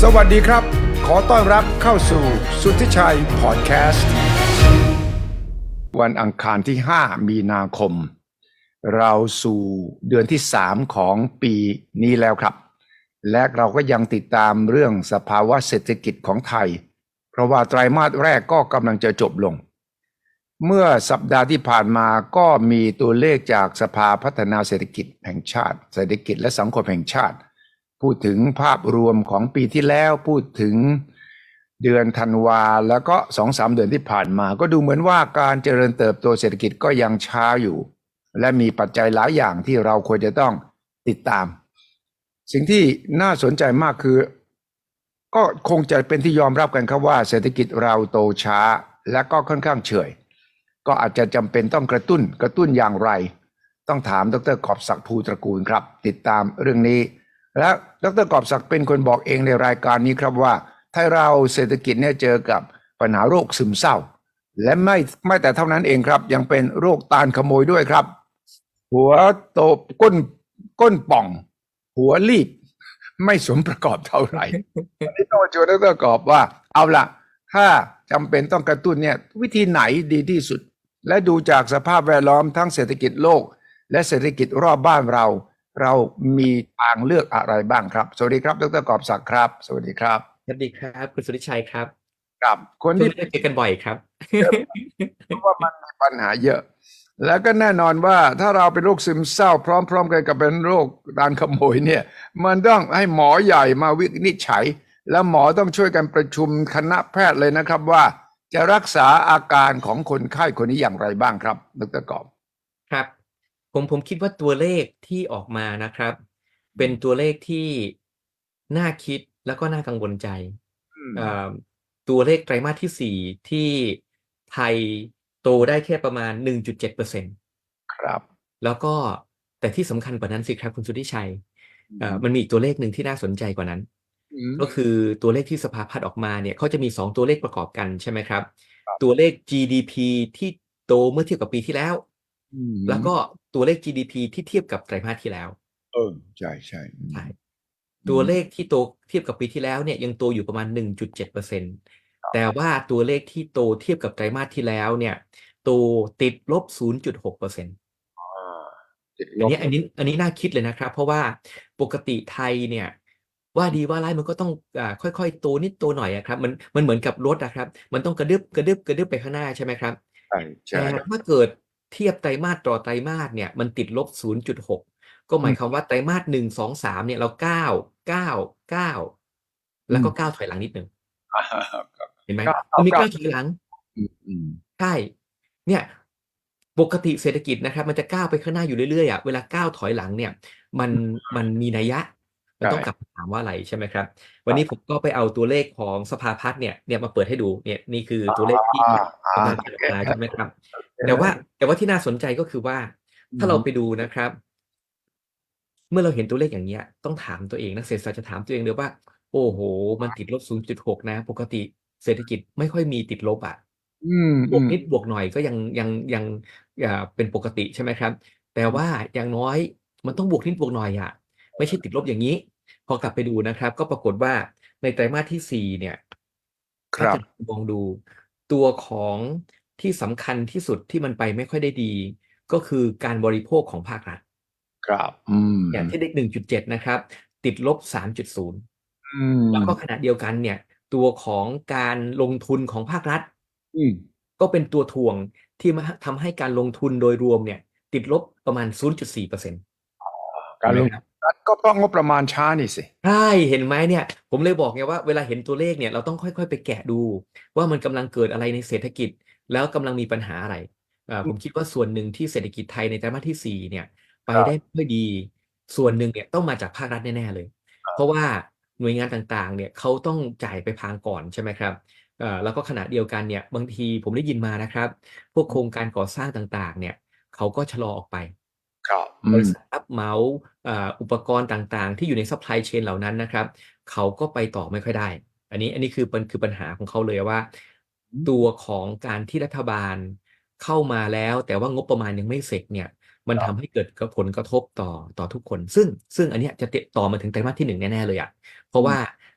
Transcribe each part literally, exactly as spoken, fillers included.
สวัสดีครับขอต้อนรับเข้าสู่สุทธิชัยพอดแคสต์วันอังคารที่ห้ามีนาคมเราสู่เดือนที่สามของปีนี้แล้วครับและเราก็ยังติดตามเรื่องสภาวะเศรษฐกิจของไทยเพราะว่าไตรมาสแรกก็กำลังจะจบลงเมื่อสัปดาห์ที่ผ่านมาก็มีตัวเลขจากสภาพัฒนาเศรษฐกิจแห่งชาติเศรษฐกิจและสังคมแห่งชาติพูดถึงภาพรวมของปีที่แล้วพูดถึงเดือนธันวาแล้วก็ สองถึงสาม เดือนที่ผ่านมาก็ดูเหมือนว่าการเจริญเติบโตเศรษฐกิจก็ยังช้าอยู่และมีปัจจัยหลายอย่างที่เราควรจะต้องติดตามสิ่งที่น่าสนใจมากคือก็คงจะเป็นที่ยอมรับกันครับว่าเศรษฐกิจเราโตช้าและก็ค่อนข้างเฉยก็อาจจะจำเป็นต้องกระตุ้นกระตุ้นอย่างไรต้องถามดร.กอบศักดิ์ภูตระกูลครับติดตามเรื่องนี้และดร.กอบศักดิ์เป็นคนบอกเองในรายการนี้ครับว่าไทยเราเศรษฐกิจเนี่ยเจอกับปัญหาโรคซึมเศร้าและไม่ไม่แต่เท่านั้นเองครับยังเป็นโรคตาลขโมยด้วยครับหัวโตก้นก้นป่องหัวรีบไม่สมประกอบเท่าไหร่วันนี้ต้องชวนดร.กอบว่าเอาล่ะถ้าจำเป็นต้องกระตุ้นเนี่ยวิธีไหนดีที่สุดและดูจากสภาพแวดล้อมทั้งเศรษฐกิจโลกและเศรษฐกิจรอบบ้านเราเรามีทางเลือกอะไรบ้างครับสวัสดีครับดร.กอบศักดิ์ครับสวัสดีครับสวัสดีครับคุณสุริชัยครับครับคนที่ที่ได้เจอกันบ่อยครับเพราะว่ามันมีปัญหาเยอะแล้วก็แน่นอนว่าถ้าเราเป็นโรคซึมเศร้าพร้อมๆกันกับเป็นโรคตาลขโมยเนี่ยมันต้องให้หมอใหญ่มาวินิจฉัยแล้วหมอต้องช่วยกันประชุมคณะแพทย์เลยนะครับว่าจะรักษาอาการของคนไข้คนนี้อย่างไรบ้างครับดร.กอบครับผมผมคิดว่าตัวเลขที่ออกมานะครับเป็นตัวเลขที่น่าคิดแล้วก็น่ากังวลใจตัวเลขไตรมาสที่สี่ที่ไทยโตได้แค่ประมาณ หนึ่งจุดเจ็ดเปอร์เซ็นต์ครับแล้วก็แต่ที่สำคัญกว่านั้นสิครับคุณสุริชัยมันมีอีกตัวเลขหนึ่งที่น่าสนใจกว่านั้นก็คือตัวเลขที่สภาพัฒน์ออกมาเนี่ยเขาจะมีสองตัวเลขประกอบกันใช่ไหมครับตัวเลข จี ดี พี ที่โตเมื่อเทียบกับปีที่แล้วแล้วก็ตัวเลข จี ดี พี ที่เทียบกับไตรมาสที่แล้วเออใช่ใช่ใช่ตัวเลขที่โตเทียบกับปีที่แล้วเนี่ยยังโตอยู่ประมาณ หนึ่งจุดเจ็ดเปอร์เซ็นต์ แต่ว่าตัวเลขที่โตเทียบกับไตรมาสที่แล้วเนี่ยโตติดลบ ศูนย์จุดหกเปอร์เซ็นต์ อันนี้อันนี้อันนี้น่าคิดเลยนะครับเพราะว่าปกติไทยเนี่ยว่าดีว่าร้ายมันก็ต้องอ่าค่อยๆโตนิดโตหน่อยอะครับมันมันเหมือนกับรถอะครับมันต้องกระดึบกระดึบกระดึบไปข้างหน้าใช่ไหมครับใช่ใช่แต่ถ้าเกิดเทียบไตรมาสต่อไตรมาสเนี่ยมันติดลบ ศูนย์จุดหก ก็หมายความว่าไตรมาสหนึ่ง สอง สามเนี่ยเราเก้า เก้า เก้าแล้วก็เก้าถอยหลังนิดนึงเห็นไหมมันมีเก้าถอยหลังใช่เนี่ยปกติเศรษฐกิจนะครับมันจะก้าวไปข้างหน้าอยู่เรื่อยๆอ่ะเวลาก้าวถอยหลังเนี่ยมันมันมีนัยยะมันต้องกลับมาถามว่าอะไรใช่ไหมครับวันนี้ผมก็ไปเอาตัวเลขของสภาพัฒน์เนี่ยเนี่ยมาเปิดให้ดูเนี่ยนี่คือตัวเลขที่สภาพัฒน์ออกมาใช่ไหมครับแต่ว่าแต่ว่าที่น่าสนใจก็คือว่าถ้าเราไปดูนะครับเมื่อเราเห็นตัวเลขอย่างเงี้ยต้องถามตัวเองนักเศรษฐศาสตร์จะถามตัวเองเลยว่าโอ้โหมันติดลบ ศูนย์จุดหก นะปกติเศรษฐกิจไม่ค่อยมีติดลบอ่ะบวกนิดบวกหน่อยก็ยังยังยังอ่าเป็นปกติใช่ไหมครับแต่ว่าอย่างน้อยมันต้องบวกนิดบวกหน่อยอ่ะไม่ใช่ติดลบอย่างนี้พอกลับไปดูนะครับก็ปรากฏว่าในไตรมาสที่สี่เนี่ยถ้าจะมองดูตัวของที่สำคัญที่สุดที่มันไปไม่ค่อยได้ดีก็คือการบริโภคของภาครัฐครับอย่างที่เลข หนึ่งจุดเจ็ด นะครับติดลบ สามจุดศูนย์ แล้วก็ขณะเดียวกันเนี่ยตัวของการลงทุนของภาครัฐก็เป็นตัวถ่วงที่มาทำให้การลงทุนโดยรวมเนี่ยติดลบประมาณ ศูนย์จุดสี่เปอร์เซ็นต์การลงทุนก็เพราะงบประมาณช้านี่สิใช่เห็นไหมเนี่ยผมเลยบอกไงว่าเวลาเห็นตัวเลขเนี่ยเราต้องค่อยๆไปแกะดูว่ามันกำลังเกิดอะไรในเศรษฐกิจแล้วกำลังมีปัญหาอะไรผมคิดว่าส่วนหนึ่งที่เศรษฐกิจไทยในไตรมาสที่สี่เนี่ยไปได้ไม่ดีส่วนหนึ่งเนี่ยต้องมาจากภาครัฐแน่ๆเลยเพราะว่าหน่วยงานต่างๆเนี่ยเขาต้องจ่ายไปพางก่อนใช่ไหมครับแล้วก็ขณะเดียวกันเนี่ยบางทีผมได้ยินมานะครับพวกโครงการก่อสร้างต่างๆเนี่ยเขาก็ชะลอออกไปบริษัทรับเหมาอุปกรณ์ต่างๆที่อยู่ในซัพพลายเชนเหล่านั้นนะครับเขาก็ไปต่อไม่ค่อยได้อันนี้อันนี้คือมันคือปัญหาของเขาเลยว่าตัวของการที่รัฐบาลเข้ามาแล้วแต่ว่างบประมาณยังไม่เสร็จเนี่ยมันทำให้เกิดผลกระทบต่อต่อทุกคนซึ่งซึ่งอันนี้จะติดต่อมาถึงไตรมาสที่หนึ่งแน่ๆเลยอ่ะเพราะว่า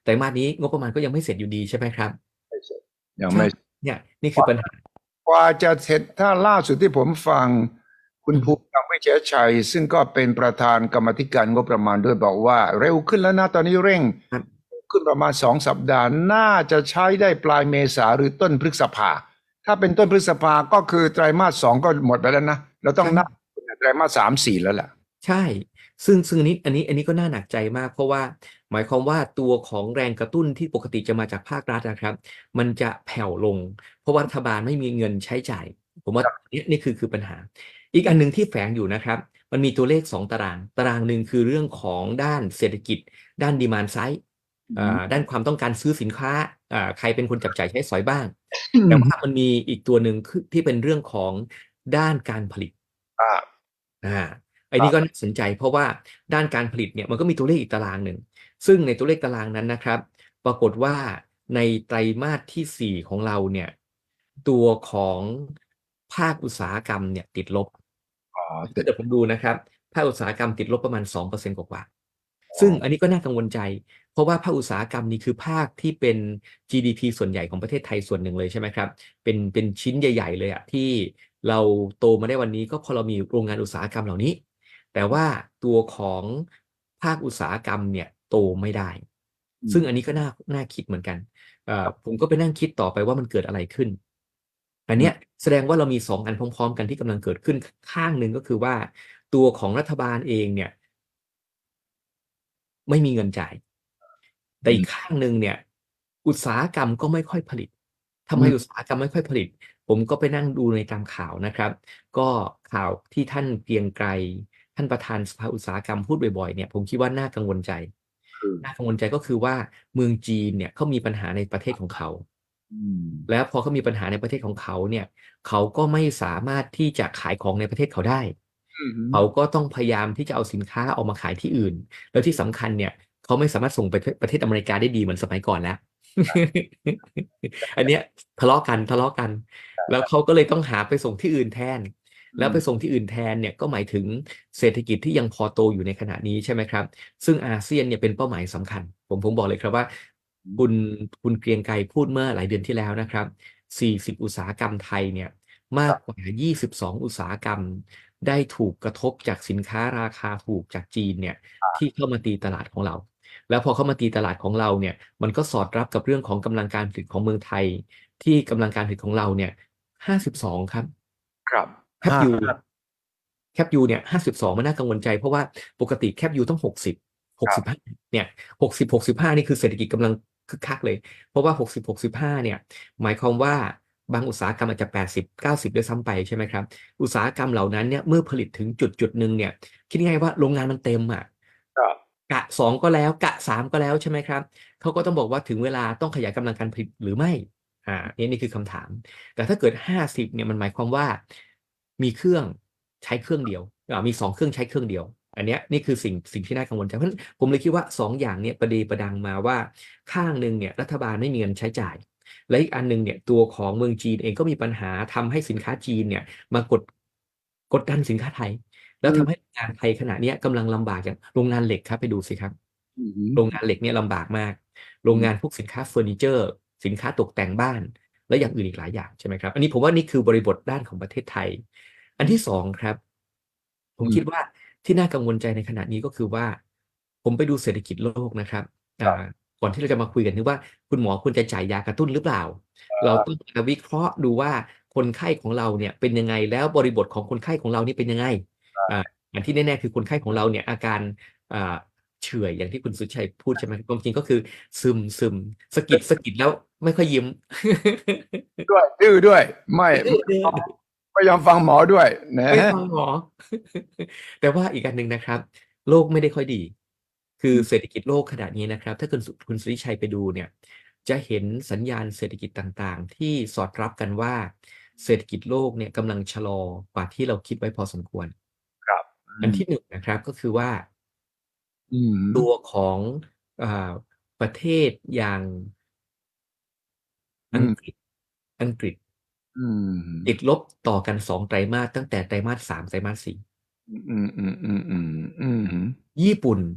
ไตรมาสนี้งบประมาณก็ยังไม่เสร็จอยู่ดีใช่ไหมครับไม่เสร็จยังใช่ไม่เนี่ยนี่คือปัญหากว่าจะเสร็จถ้าล่าสุดที่ผมฟังคุอืมณภูมิธรรมเวชยชัยซึ่งก็เป็นประธานกรรมาธิการงบประมาณด้วยบอกว่าเร็วขึ้นแล้วนะตอนนี้เร่งครับขึ้นประมาณสองสัปดาห์น่าจะใช้ได้ปลายเมษาหรือต้นพฤษภาถ้าเป็นต้นพฤษภาก็คือไตรมาสสองก็หมดไปแล้วนะเราต้องนับใช่ไตรมาสสามสี่แล้วแหละใช่ ซึ่งซึ่งอันนี้อันนี้อันนี้ก็น่าหนักใจมากเพราะว่าหมายความว่าตัวของแรงกระตุ้นที่ปกติจะมาจากภาครัฐนะครับมันจะแผ่วลงเพราะว่ารัฐบาลไม่มีเงินใช้จ่ายผมว่านี่นี่คือคือปัญหาอีกอันหนึ่งที่แฝงอยู่นะครับมันมีตัวเลขสองตารางตารางหนึ่งคือเรื่องของด้านเศรษฐกิจด้านดีมานด์ไซด์อ่าด้านความต้องการซื้อสินค้าอ่าใครเป็นคนจับจ่ายใช้สอยบ้างแต่ว่ามันมีอีกตัวหนึ่งคือที่เป็นเรื่องของด้านการผลิตอ่าอ่า ไอ้นี่ก็น่าสนใจเพราะว่าด้านการผลิตเนี่ยมันก็มีตัวเลขอีกตารางหนึ่งซึ่งในตัวเลขตารางนั้นนะครับปรากฏว่าในไตรมาสที่สี่ของเราเนี่ยตัวของภาคอุตสาหกรรมเนี่ยติดลบอ๋อติดถ้าเกิดผมดูนะครับภาคอุตสาหกรรมติดลบประมาณสองเปอร์เซ็นต์กว่าๆซึ่งอันนี้ก็น่ากังวลใจเพราะว่าภาคอุตสาหกรรมนี้คือภาคที่เป็น จี ดี พี ส่วนใหญ่ของประเทศไทยส่วนหนึ่งเลยใช่ไหมครับเป็นเป็นชิ้นใหญ่ๆเลยอะที่เราโตมาได้วันนี้ก็เพราะเรามีโรงงานอุตสาหกรรมเหล่านี้ แต่ว่าตัวของภาคอุตสาหกรรมเนี่ยโตไม่ได้ ซึ่งอันนี้ก็น่าน่าคิดเหมือนกันเอ่อผมก็ไปนั่งคิดต่อไปว่ามันเกิดอะไรขึ้น อันเนี้ยแสดงว่าเรามีสองอันพร้อมๆกันที่กำลังเกิดขึ้นข้างหนึ่งก็คือว่าตัวของรัฐบาลเองเนี่ยไม่มีเงินจ่าย แต่อีกข้างหนึ่งเนี่ยอุตสาหกรรมก็ไม่ค่อยผลิตทำไมอุตสาหกรรมไม่ค่อยผลิตผมก็ไปนั่งดูในตามข่าวนะครับก็ข่าวที่ท่านเกรียงไกรท่านประธานสภาอุตสาหกรรมพูดบ่อยๆเนี่ยผมคิดว่าน่ากังวลใจคือน่ากังวลใจก็คือว่าเมืองจีนเนี่ยเขามีปัญหาในประเทศของเขาอืมแล้วพอเขามีปัญหาในประเทศของเขาเนี่ยเขาก็ไม่สามารถที่จะขายของในประเทศเขาได้อืมเขาก็ต้องพยายามที่จะเอาสินค้าออกมาขายที่อื่นแล้วที่สำคัญเนี่ย เขาไม่สามารถส่งไปประเทศอเมริกาได้ดีเหมือนสมัยก่อนแล้ว อันเนี้ยทะเลาะกันทะเลาะกัน แล้วเขาก็เลยต้องหาไปส่งที่อื่นแทน แล้วไปส่งที่อื่นแทนเนี่ยก็หมายถึงเศรษฐกิจที่ยังพอโตอยู่ในขณะนี้ใช่ไหมครับ ซึ่งอาเซียนเนี่ยเป็นเป้าหมายสำคัญ ผมผมบอกเลยครับว่าคุณคุณเกรียงไกรพูดเมื่อหลายเดือนที่แล้วนะครับสี่สิบอุตสาหกรรมไทยเนี่ยมากกว่ายี่สิบสองอุตสาหกรรมได้ถูกกระทบจากสินค้าราคาถูกจากจีนเนี่ยที่เข้ามาตีตลาดของเรา แล้วพอเข้ามาตีตลาดของเราเนี่ยมันก็สอดรับกับเรื่องของกำลังการผลิตของเมืองไทยที่กำลังการผลิตของเราเนี่ยห้าสิบสองครับครับแคปห้ายูแคปยูเนี่ยห้าสิบสองมันน่ากังวลใจเพราะว่าปกติแคปยูต้องหกสิบหครับกสิบห้าเนี่ยหกสิบหกสิบห้านี่คือเศรษฐกิจกำลังคึกคักเลยเพราะว่าหกสิบหกสิบห้าเนี่ยหมายความว่าบางอุตสาหกรรมอาจจะแปดสิบเก้าสิบด้วยซ้ำไปใช่ไหมครับอุตสาหกรรมเหล่านั้นเนี่ยเมื่อผลิตถึงจุดจุดหนึ่งเนี่ยคิดง่ายๆว่าโรงงานมันเต็มอ่ะครับกะสองก็แล้วกะสามก็แล้วใช่ไหมครับเขาก็ต้องบอกว่าถึงเวลาต้องขยายกำลังการผลิตหรือไม่อ่านี่นี่คือคำถามแต่ถ้าเกิดห้าสิบเนี่ยมันหมายความว่ามีเครื่องใช้เครื่องเดียวอ่ามีสองเครื่องใช้เครื่องเดียวอันเนี้ยนี่คือสิ่งสิ่งที่น่ากังวลใจเพราะฉะนั้นผมเลยคิดว่าสองอย่างเนี่ยประเดประดังมาว่าข้างหนึ่งเนี่ยรัฐบาลไม่มีเงินใช้จ่ายและอีกอันหนึ่งเนี่ยตัวของเมืองจีนเองก็มีปัญหาทำให้สินค้าจีนเนี่ยมากดกดดันสินค้าไทย แล้วทำให้โรงงานไทยขณะเนี้ยกำลังลำบากอย่างโรงงานเหล็กครับไปดูสิครับอืมโรงงานเหล็กเนี่ยลำบากมากโรงงานพวกสินค้าเฟอร์นิเจอร์สินค้าตกแต่งบ้านและอย่างอื่นอีกหลายอย่างใช่ไหมครับอันนี้ผมว่านี่คือบริบทด้านของประเทศไทยอันที่สองครับผมอืมคิดว่าที่น่ากังวลใจในขณะนี้ก็คือว่าผมไปดูเศรษฐกิจโลกนะครับคอ่ารับก่อนที่เราจะมาคุยกันนึกว่าคุณหมอควรจะจ่ายยากระตุ้นหรือเปล่าเราต้องมาวิเคราะห์ดูว่าคนไข้ของเราเนี่ยเป็นยังไงแล้วบริบทของคนไข้ของเรานี่เป็นยังไงอ่า อย่างที่แน่ๆคือคนไข้ของเราเนี่ยอาการอ่าเฉื่อยอย่างที่คุณสุชัยพูดใช่ไหมความจริงก็คือซึมซึมสะกิดสะกิดแล้วไม่ค่อยยิ้มด้วยดื้อด้วยไม่ดื้อดื้อไม่ยอมฟังหมอด้วยนะไม่ฟังหมอแต่ว่าอีกอันหนึ่งนะครับโลกไม่ได้ค่อยดีคือเศรษฐกิจโลกขนาดนี้นะครับถ้าคุณสุคุณสุริชัยไปดูเนี่ยจะเห็นสัญญาณเศรษฐกิจต่างๆที่สอดรับกันว่าเศรษฐกิจโลกเนี่ยกำลังชะลอกว่าที่เราคิดไว้พอสมควรครับอันที่หนึ่งนะครับก็คือว่าอืมตัวของอ่าประเทศอย่างอืมอังกฤษอังกฤษอืมติดลบต่อกันสองไตรมาสตั้งแต่ไตรมาสสามไตรมาสสี่อืมอืมอืมอืมอืมญี่ปุ่น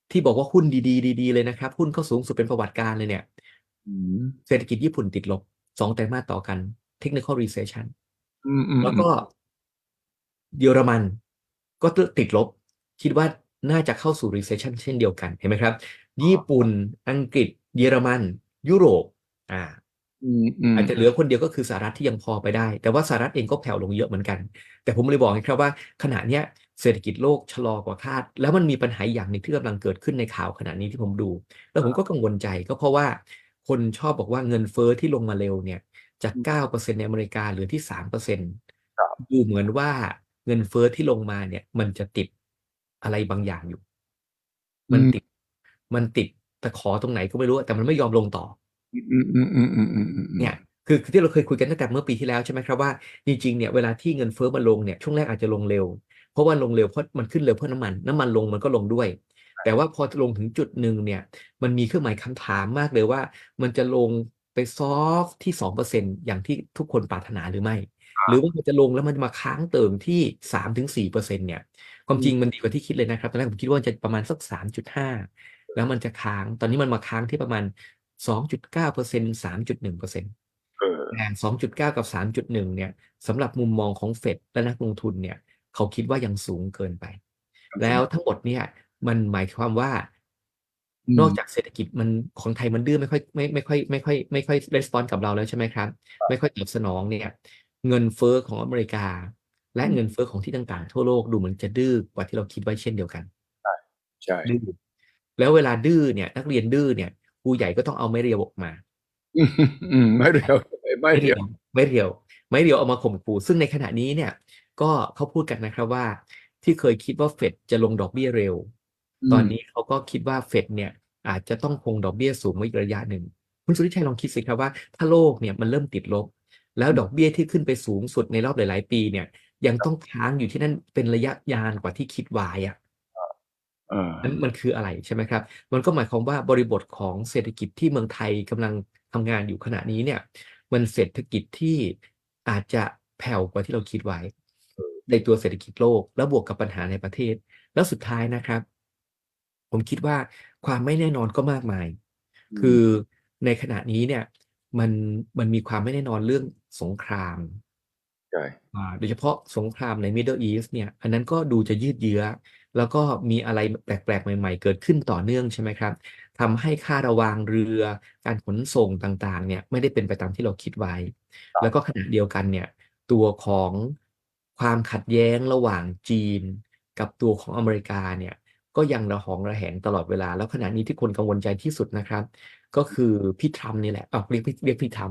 ที่บอกว่าหุ้นดีๆดีๆเลยนะครับหุ้นก็สูงสุดเป็นประวัติการเลยเนี่ยอืมเศรษฐกิจญี่ปุ่นติดลบสองไตรมาสต่อกัน Technical Recession อืมอืมแล้วก็อืมเยอรมันก็ติดลบคิดว่าน่าจะเข้าสู่ recession เช่นเดียวกันเห็นไหมครับญี่ปุ่นอังกฤษเยอรมันยุโรปอ่าอืมอืมอาจจะเหลือคนเดียวก็คือสหรัฐที่ยังพอไปได้แต่ว่าสหรัฐเองก็แผ่วลงเยอะเหมือนกันแต่ผมเลยบอกนะครับว่าขณะเนี้ยเศรษฐกิจโลกชะลอกว่าคาดแล้วมันมีปัญหาอย่างหนึ่งที่กำลังเกิดขึ้นในข่าวขณะนี้ที่ผมดูแล้วผมก็กังวลใจก็เพราะว่าคนชอบบอกว่าเงินเฟ้อที่ลงมาเร็วเนี่ยจากเก้าเปอร์เซ็นต์ในอเมริกาเหลือที่สามเปอร์เซ็นต์ดูเหมือนว่าเงินเฟ้อที่ลงมาเนี่ยมันจะติดอะไรบางอย่างอยู่มันติดมันติดตะขอตรงไหนก็ไม่รู้แต่มันไม่ยอมลงต่ออืมอืมอืมอืมอืมอืมอืมเนี่ยคือคือที่เราเคยคุยกันตั้งแต่เมื่อปีที่แล้วใช่ไหมครับว่าจริงๆเนี่ยเวลาที่เงินเฟ้อมันลงเนี่ยช่วงแรกอาจจะลงเร็วเพราะว่าลงเร็วเพราะมันขึ้นเร็วเพราะน้ำมันน้ำมันลงมันก็ลงด้วยแต่ว่าพอลงถึงจุดหนึ่งเนี่ยมันมีเครื่องหมายคำถามมากเลยว่ามันจะลงไปซอฟที่สองเปอร์เซ็นต์อย่างที่ทุกคนปรารถนาหรือไม่หรือว่ามันจะลงแล้วมันจะมาค้างเติ่งที่สามถึงสี่เปอร์เซ็นต์เนี่ยความจริงมันดีกว่าที่คิดเลยนะครับตอนแรกผมคิดว่ามันจะประมาณสักสามจุดห้าแล้วมันจะค้างตอนนี้มันมาค้างที่ประมาณสองจุดเก้าเปอร์เซ็นต์สามจุดหนึ่งเปอร์เซ็นต์เออแต่สองจุดเก้ากับสามจุดหนึ่งเนี่ยสำหรับมุมมองของเฟดและนักลงทุนเนี่ยเขาคิดว่ายังสูงเกินไปแล้วทั้งหมดเนี่ยมันหมายความว่าอืมนอกจากเศรษฐกิจมันของไทยมันดื้อไม่ค่อยไม่ไม่ค่อยไม่ค่อยไม่ค่อยรีสปอนส์กับเราแล้วใช่ไหมครับไม่ค่อยตอบสนองเนี่ยเงินเฟ้อของอเมริกาและเงินเฟ้อของที่ต่างๆทั่วโลกดูเหมือนจะดื้อกว่าที่เราคิดไว้เช่นเดียวกันใช่ดื้อแล้วเวลาดื้อเนี่ยนักเรียนดื้อเนี่ยครูใหญ่ก็ต้องเอาไม้เรียวออกมาอืมอืมไม่เร็วไม่เร็วไม่เรียวไม่เรียวไม่เรียวเอามาข่มขู่ซึ่งในขณะนี้เนี่ยก็เขาพูดกันนะครับว่าที่เคยคิดว่าเฟดจะลงดอกเบี้ยเร็วอืมตอนนี้เขาก็คิดว่าเฟดเนี่ยอาจจะต้องคงดอกเบี้ยสูงไว้อีกระยะหนึ่งคุณสุริชัยลองคิดสิครับว่าถ้าโลกเนี่ยมันเริ่มติดลบแล้วดอกเบี้ยที่ขึ้นไปสูงสุดในรอบหลายๆปีเนี่ยยังต้องค้างอยู่ที่นั่นเป็นระยะยาวกว่าที่คิดไว้อะเออนั้นมันคืออะไรใช่ไหมครับมันก็หมายความว่าบริบทของเศรษฐกิจที่เมืองไทยกำลังทำงานอยู่ขณะนี้เนี่ยมันเศรษฐกิจที่อาจจะแผ่วกว่าที่เราคิดไว้ในตัวเศรษฐกิจโลกแล้วบวกกับปัญหาในประเทศแล้วสุดท้ายนะครับผมคิดว่าความไม่แน่นอนก็มากมาย คืออืมในขณะนี้เนี่ยมันมันมีความไม่แน่นอนเรื่องสงครามใช่อ่าโดยเฉพาะสงครามใน Middle East เนี่ยอันนั้นก็ดูจะยืดเยื้อแล้วก็มีอะไรแปลกๆใหม่ๆเกิดขึ้นต่อเนื่องใช่ไหมครับทำให้ค่าระวางเรือการขนส่งต่างๆเนี่ยไม่ได้เป็นไปตามที่เราคิดไว้แล้วก็ขณะเดียวกันเนี่ยตัวของความขัดแย้งระหว่างจีนกับตัวของอเมริกาเนี่ยก็ยังระหองระแหงตลอดเวลาแล้วขณะนี้ที่คนกังวลใจที่สุดนะครับก็คือพี่ทรัมป์นี่แหละเอาเรียกพี่เรียกพี่ทรัมป์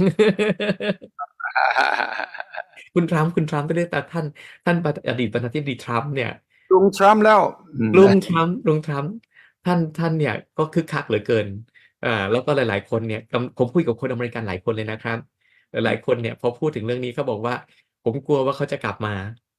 คุณทรัมป์คุณทรัมป์ไม่ได้แต่ท่านท่านอดีตประธานาธิบดีทรัมป์เนี่ยลุงทรัมป์แล้วอืมลุงทรัมป์ลุงทรัมป์ท่านท่านเนี่ยก็คึกคักเหลือเกินอ่าแล้วก็หลายๆคนเนี่ยกำผมคุยกับคนอเมริกันหลายคนเลยนะครับหลายๆคนเนี่ยพอพูดถึงเรื่องนี้เขาบอกว่าผมกลัวว่าเขาจะกลับมา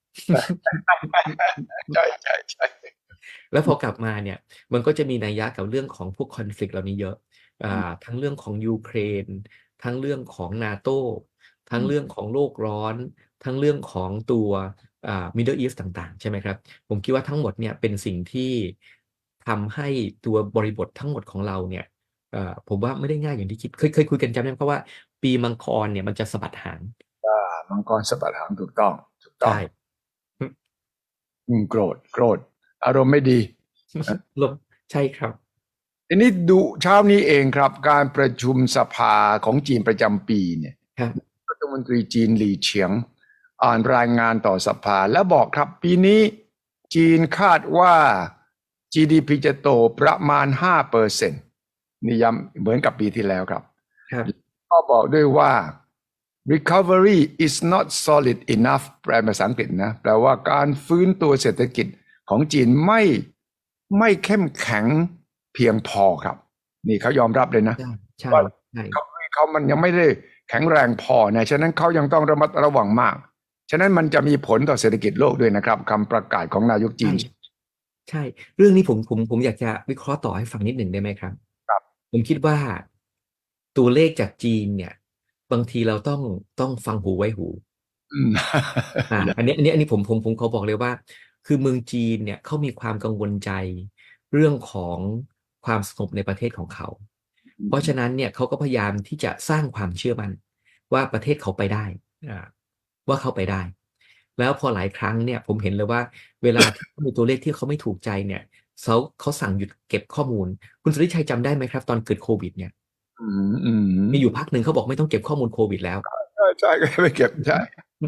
ใช่ใช่ใช่แล้วพอกลับมาเนี่ยมันก็จะมีนัยยะกับเรื่องของพวกคอนฟ lict เหล่านี้เยอะอ่าทั้งเรื่องของยูเครนทั้งเรื่องของนาโตทั้งเรื่องของโลกร้อนทั้งเรื่องของตัวอ่า Middle East ต่างๆใช่ไหมครับผมคิดว่าทั้งหมดเนี่ยเป็นสิ่งที่ทำให้ตัวบริบททั้งหมดของเราเนี่ยเอ่อผมว่าไม่ได้ง่ายอย่างที่คิดเคยเคยคุยกันจำได้ไหมครับว่าปีมังกรเนี่ยมันจะสะบัดหางอ่ามังกรสะบัดหางถูกต้องถูกต้องใช่อืมโกรธโกรธอารมณ์ไม่ดีลมใช่ครับทีนี้ดูเช้านี้เองครับการประชุมสภาของจีนประจำปีเนี่ยครับรัฐมนตรีจีนหลี่เฉียงอ่านรายงานต่อสภาแล้วบอกครับปีนี้จีนคาดว่า จี ดี พี จะโตประมาณ ห้าเปอร์เซ็นต์ นี่ย้ำเหมือนกับปีที่แล้วครับครับก็บอกด้วยว่า recovery is not solid enough แปลเป็นภาษาอังกฤษนะแปลว่าการฟื้นตัวเศรษฐกิจของจีนไม่ไม่เข้มแข็งเพียงพอครับนี่เขายอมรับเลยนะใช่ใช่ว่าใช่เขาเขามันยังไม่ได้แข็งแรงพอนะฉะนั้นเขายังต้องระมัดระวังมาก ฉะนั้นมันจะมีผลต่อเศรษฐกิจโลกด้วยนะครับคำประกาศของนายกจีนใช่ใช่เรื่องนี้ผมผมผมอยากจะวิเคราะห์ต่อให้ฟังนิดหนึ่งได้ไหมครับครับผมคิดว่าตัวเลขจากจีนเนี่ยบางทีเราต้องต้องฟังหูไว้หูอืมอ่าอันนี้อันนี้อันนี้ผมผมผมเขาบอกเลยว่า คือเมืองจีนเนี่ยเขามีความกังวลใจเรื่องของความสงบในประเทศของเขา เพราะฉะนั้นเนี่ยเขาก็พยายามที่จะสร้างความเชื่อมั่นว่าประเทศเขาไปได้อ่าว่าเขาไปได้ แล้วพอหลายครั้งเนี่ยผมเห็นเลยว่าเวลาที่มีตัวเลขที่เขาไม่ถูกใจเนี่ยเขาเขาสั่งหยุดเก็บข้อมูล คุณสุริชัยจำได้ไหมครับตอนเกิดโควิดเนี่ยอืมอืมมีอยู่พักหนึ่งเขาบอกไม่ต้องเก็บข้อมูลโควิดแล้วใช่ใช่ก็ไม่เก็บใช่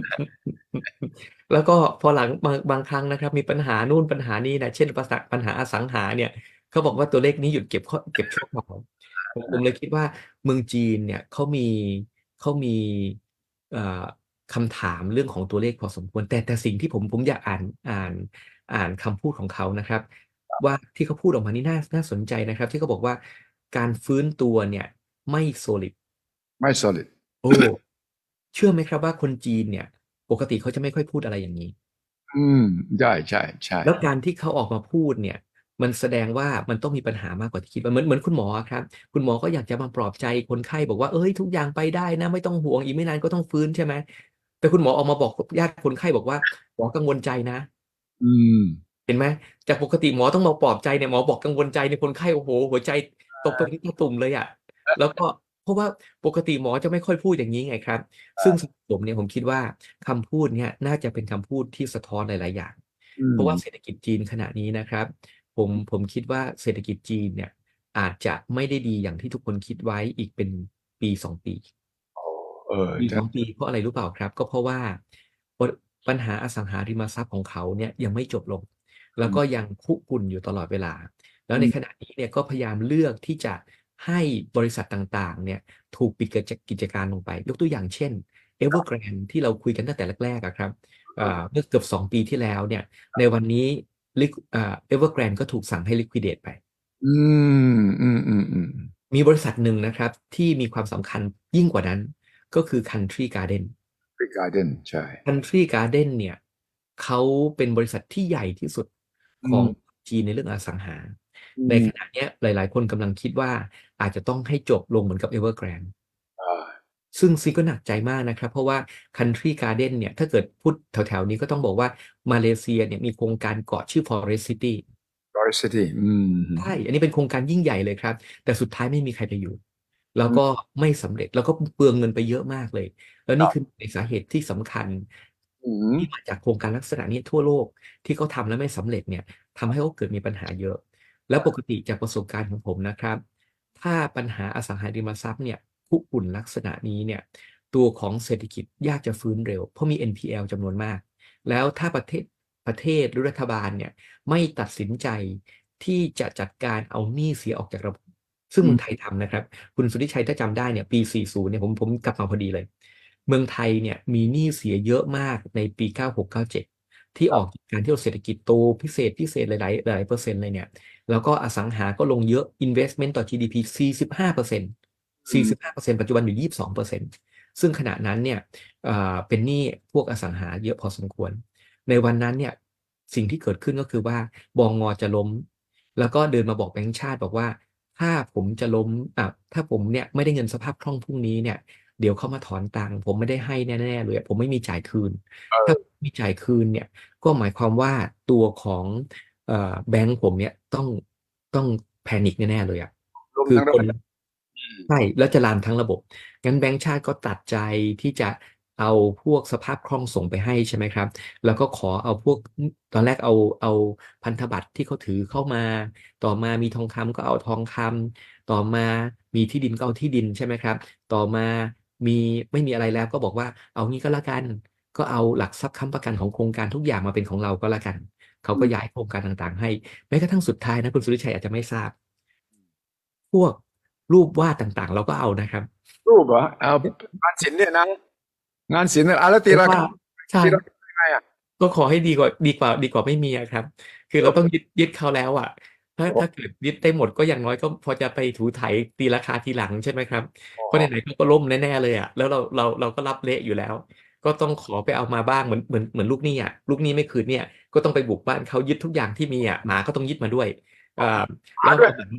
แล้วก็พอหลังบางบางครั้งนะครับมีปัญหานู่นปัญหานี้นะเช่นปัญหาปัญหาอสังหาเนี่ยเขาบอกว่าตัวเลขนี้หยุดเก็บข้อเก็บชั่วคราวผมผมเลยคิดว่าเมืองจีนเนี่ยเขามีเขามีเอ่อคำถามเรื่องของตัวเลขพอสมควรแต่แต่สิ่งที่ผมผมอยากอ่านอ่านอ่านคำพูดของเขานะครับว่าที่เขาพูดออกมานี่น่าน่าสนใจนะครับที่เขาบอกว่าการฟื้นตัวเนี่ยไม่ solid ไม่ solid โอ้เชื่อไหมครับว่าคนจีนเนี่ยปกติเขาจะไม่ค่อยพูดอะไรอย่างนี้อืมใช่ใช่ใช่แล้วการที่เขาออกมาพูดเนี่ยมันแสดงว่ามันต้องมีปัญหามากกว่าที่คิดว่าเหมือนเหมือนคุณหมอครับคุณหมอก็อยากจะมาปลอบใจคนไข้บอกว่าเอ้ยทุกอย่างไปได้นะไม่ต้องห่วงอีกไม่นานก็ต้องฟื้นใช่ไหมแต่คุณหมอออกมาบอกญาติคนไข้บอกว่าหมอกังวลใจนะอืมเห็นไหมจากปกติหมอต้องมาปลอบใจเนี่ยหมอบอกกังวลใจในคนไข้โอ้โหหัวใจตกไปที่ตะตุ่มเลยอ่ะแล้วก็เพราะว่าปกติหมอจะไม่ค่อยพูดอย่างนี้ไงครับซึ่งสำหรับผมเนี่ยผมคิดว่าคำพูดเนี่ยน่าจะเป็นคำพูดที่สะท้อนหลายๆอย่างอืเพราะว่าเศรษมฐกิจจีนขณะนี้นะครับผมผมคิดว่าเศรษฐกิจจีนเนี่ยอาจจะไม่ได้ดีอย่างที่ทุกคนคิดไว้อีกเป็นปีสองปีเออปีสใช่องปีเพราะอะไรรู้เปล่าครับก็เพราะว่าปัญหาอสังหาริมทรัพย์ของเขาเนี่ยยังไม่จบลงแล้วก็ยังคุกรุ่นอยู่ตลอดเวลาแล้วในขณะนี้เนี่ยก็พยายามเลือกที่จะให้บริษัทต่างๆเนี่ยถูกปิดกิจการลงไปยกตัวอย่างเช่น Evergrande ที่เราคุยกันตั้งแต่แรกๆอะครับเมื่อเกือบสองปีที่แล้วเนี่ยในวันนี้ลิอ่า Evergrande ก็ถูกสั่งให้ liquidate ไปอืมอืมอืมอืมมีบริษัทหนึ่งนะครับที่มีความสำคัญยิ่งกว่านั้นก็คือ Country Garden ฟรีการ์เด้นใช่ Country Garden เนี่ยเขาเป็นบริษัทที่ใหญ่ที่สุดของอืมจีนในเรื่องอสังหาอืในขณะมเนี้ยหลายๆคนกำลังคิดว่าอาจจะต้องให้จบลงเหมือนกับ Evergrande อ่าซึ่งซีก็หนักใจมากนะครับเพราะว่า Country Garden เนี่ยถ้าเกิดพูดแถวๆนี้ก็ต้องบอกว่ามาเลเซียเนี่ยมีโครงการเกาะชื่อ Forest City ดอริสซิตี้อืมใช่อันนี้เป็นโครงการยิ่งใหญ่เลยครับแต่สุดท้ายไม่มีใครไปอยู่แล้วก็อืมไม่สำเร็จแล้วก็เปลืองเงินไปเยอะมากเลยแล้วครับนี่คือในสาเหตุที่สำคัญอืมที่มาจากโครงการลักษณะนี้ทั่วโลกที่เขาทำแล้วไม่สำเร็จเนี่ยทำให้เขาเกิดมีปัญหาเยอะแล้วปกติจากประสบการณ์ของผมนะครับถ้าปัญหาอสังหาริมทรัพย์เนี่ยคุกรุ่นลักษณะนี้เนี่ยตัวของเศรษฐกิจยากจะฟื้นเร็วเพราะมี เอ็น พี แอล จำนวนมากแล้วถ้าประเทศประเทศหรือรัฐบาลเนี่ยไม่ตัดสินใจที่จะจัดการเอาหนี้เสียออกจากระบบซึ่งอืมเมืองไทยทำนะครับคุณสุทธิชัยถ้าจำได้เนี่ยปีสี่สิบเนี่ยผมผมกลับมาพอดีเลยเมืองไทยเนี่ยมีหนี้เสียเยอะมากในปีเก้าหก เก้าเจ็ดที่ออกจากการที่เราเศรษฐกิจโตพิเศษพิเศษหลายๆหลายเปอร์เซ็นต์เลยเนี่ยแล้วก็อสังหาก็ลงเยอะ investment ต่อ จี ดี พี สี่สิบห้าเปอร์เซ็นต์อืมสี่สิบห้าเปอร์เซ็นต์ปัจจุบันอยู่ยี่สิบสองเปอร์เซ็นต์ซึ่งขณะนั้นเนี่ยเอ่อเป็นหนี้พวกอสังหาเยอะพอสมควรในวันนั้นเนี่ยสิ่งที่เกิดขึ้นก็คือว่าบง.จะล้มแล้วก็เดินมาบอกแบงก์ชาติบอกว่าถ้าผมจะล้มอ่ะถ้าผมเนี่ยไม่ได้เงินสภาพคล่องพรุ่งนี้เนี่ยเดี๋ยวเข้ามาถอนตังค์ผมไม่ได้ให้แน่ๆเลยผมไม่มีจ่ายคืนถ้าไม่มีจ่ายคืนเนี่ยก็หมายความว่าตัวของเอ่อแบงก์ผมเนี่ยต้องต้องแพนิคแน่ๆเลยอ่ะรวมคือคนทั้งระบบอืมใช่แล้วจะลามทั้งระบบงั้นแบงก์ชาติก็ตัดใจที่จะเอาพวกสภาพคล่องส่งไปให้ใช่ไหมครับแล้วก็ขอเอาพวกตอนแรกเอาเอาพันธบัตรที่เขาถือเข้ามาต่อมามีทองคำก็เอาทองคำต่อมามีที่ดินก็เอาที่ดินใช่ไหมครับต่อมามีไม่มีอะไรแล้วก็บอกว่าเอางี้ก็แล้วกันก็เอาหลักทรัพย์ค้ำประกันของโครงการทุกอย่างมาเป็นของเราก็แล้วกันเขาอืมก็ย้ายโครงการต่างๆให้แม้กระทั่งสุดท้ายนะคุณสุริชัยอาจจะไม่ทราบพวกรูปวาดต่างๆเราก็เอานะครับรูปเหรอเอางานศิลป์เนี่ยนะงานศิลป์เนี่ยอ่ะแล้วตีราคาเพราะว่าใช่ตีราคายังไงอ่ะก็ขอให้ดีกว่าดีกว่าดีกว่าไม่มีอะครับคือเราต้องยึดยึดเขาแล้วอะถ้าโอ้ถ้าเกิดยึดได้หมดก็อย่างน้อยก็พอจะไปถูไถตีราคาทีหลังใช่ไหมครับโเพราะไหนๆก็ก็ล่มแน่ๆเลยอะแล้วเราเราเราก็รับเละอยู่แล้วก็ต้องขอไปเอามาบ้างเหมือนเหมือนเหมือนลูกหนี้อะลูกหนี้ไม่คืนเนี่ยก็ต้องไปบุกบ้านเขายึดทุกอย่างที่มีอะหมาก็ต้องยึดมาด้วยอ่าแล้วหาด้วยแบบ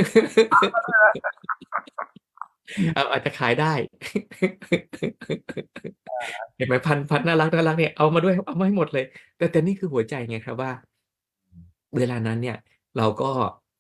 เอาอาจจะขายได้ เห็นไหมพันธุ์พันธุ์น่ารักน่ารักเนี่ยเอามาด้วยเอามาให้หมดเลยแต่แต่นี่คือหัวใจไงครับว่าเวลานั้นเนี่ยเราก็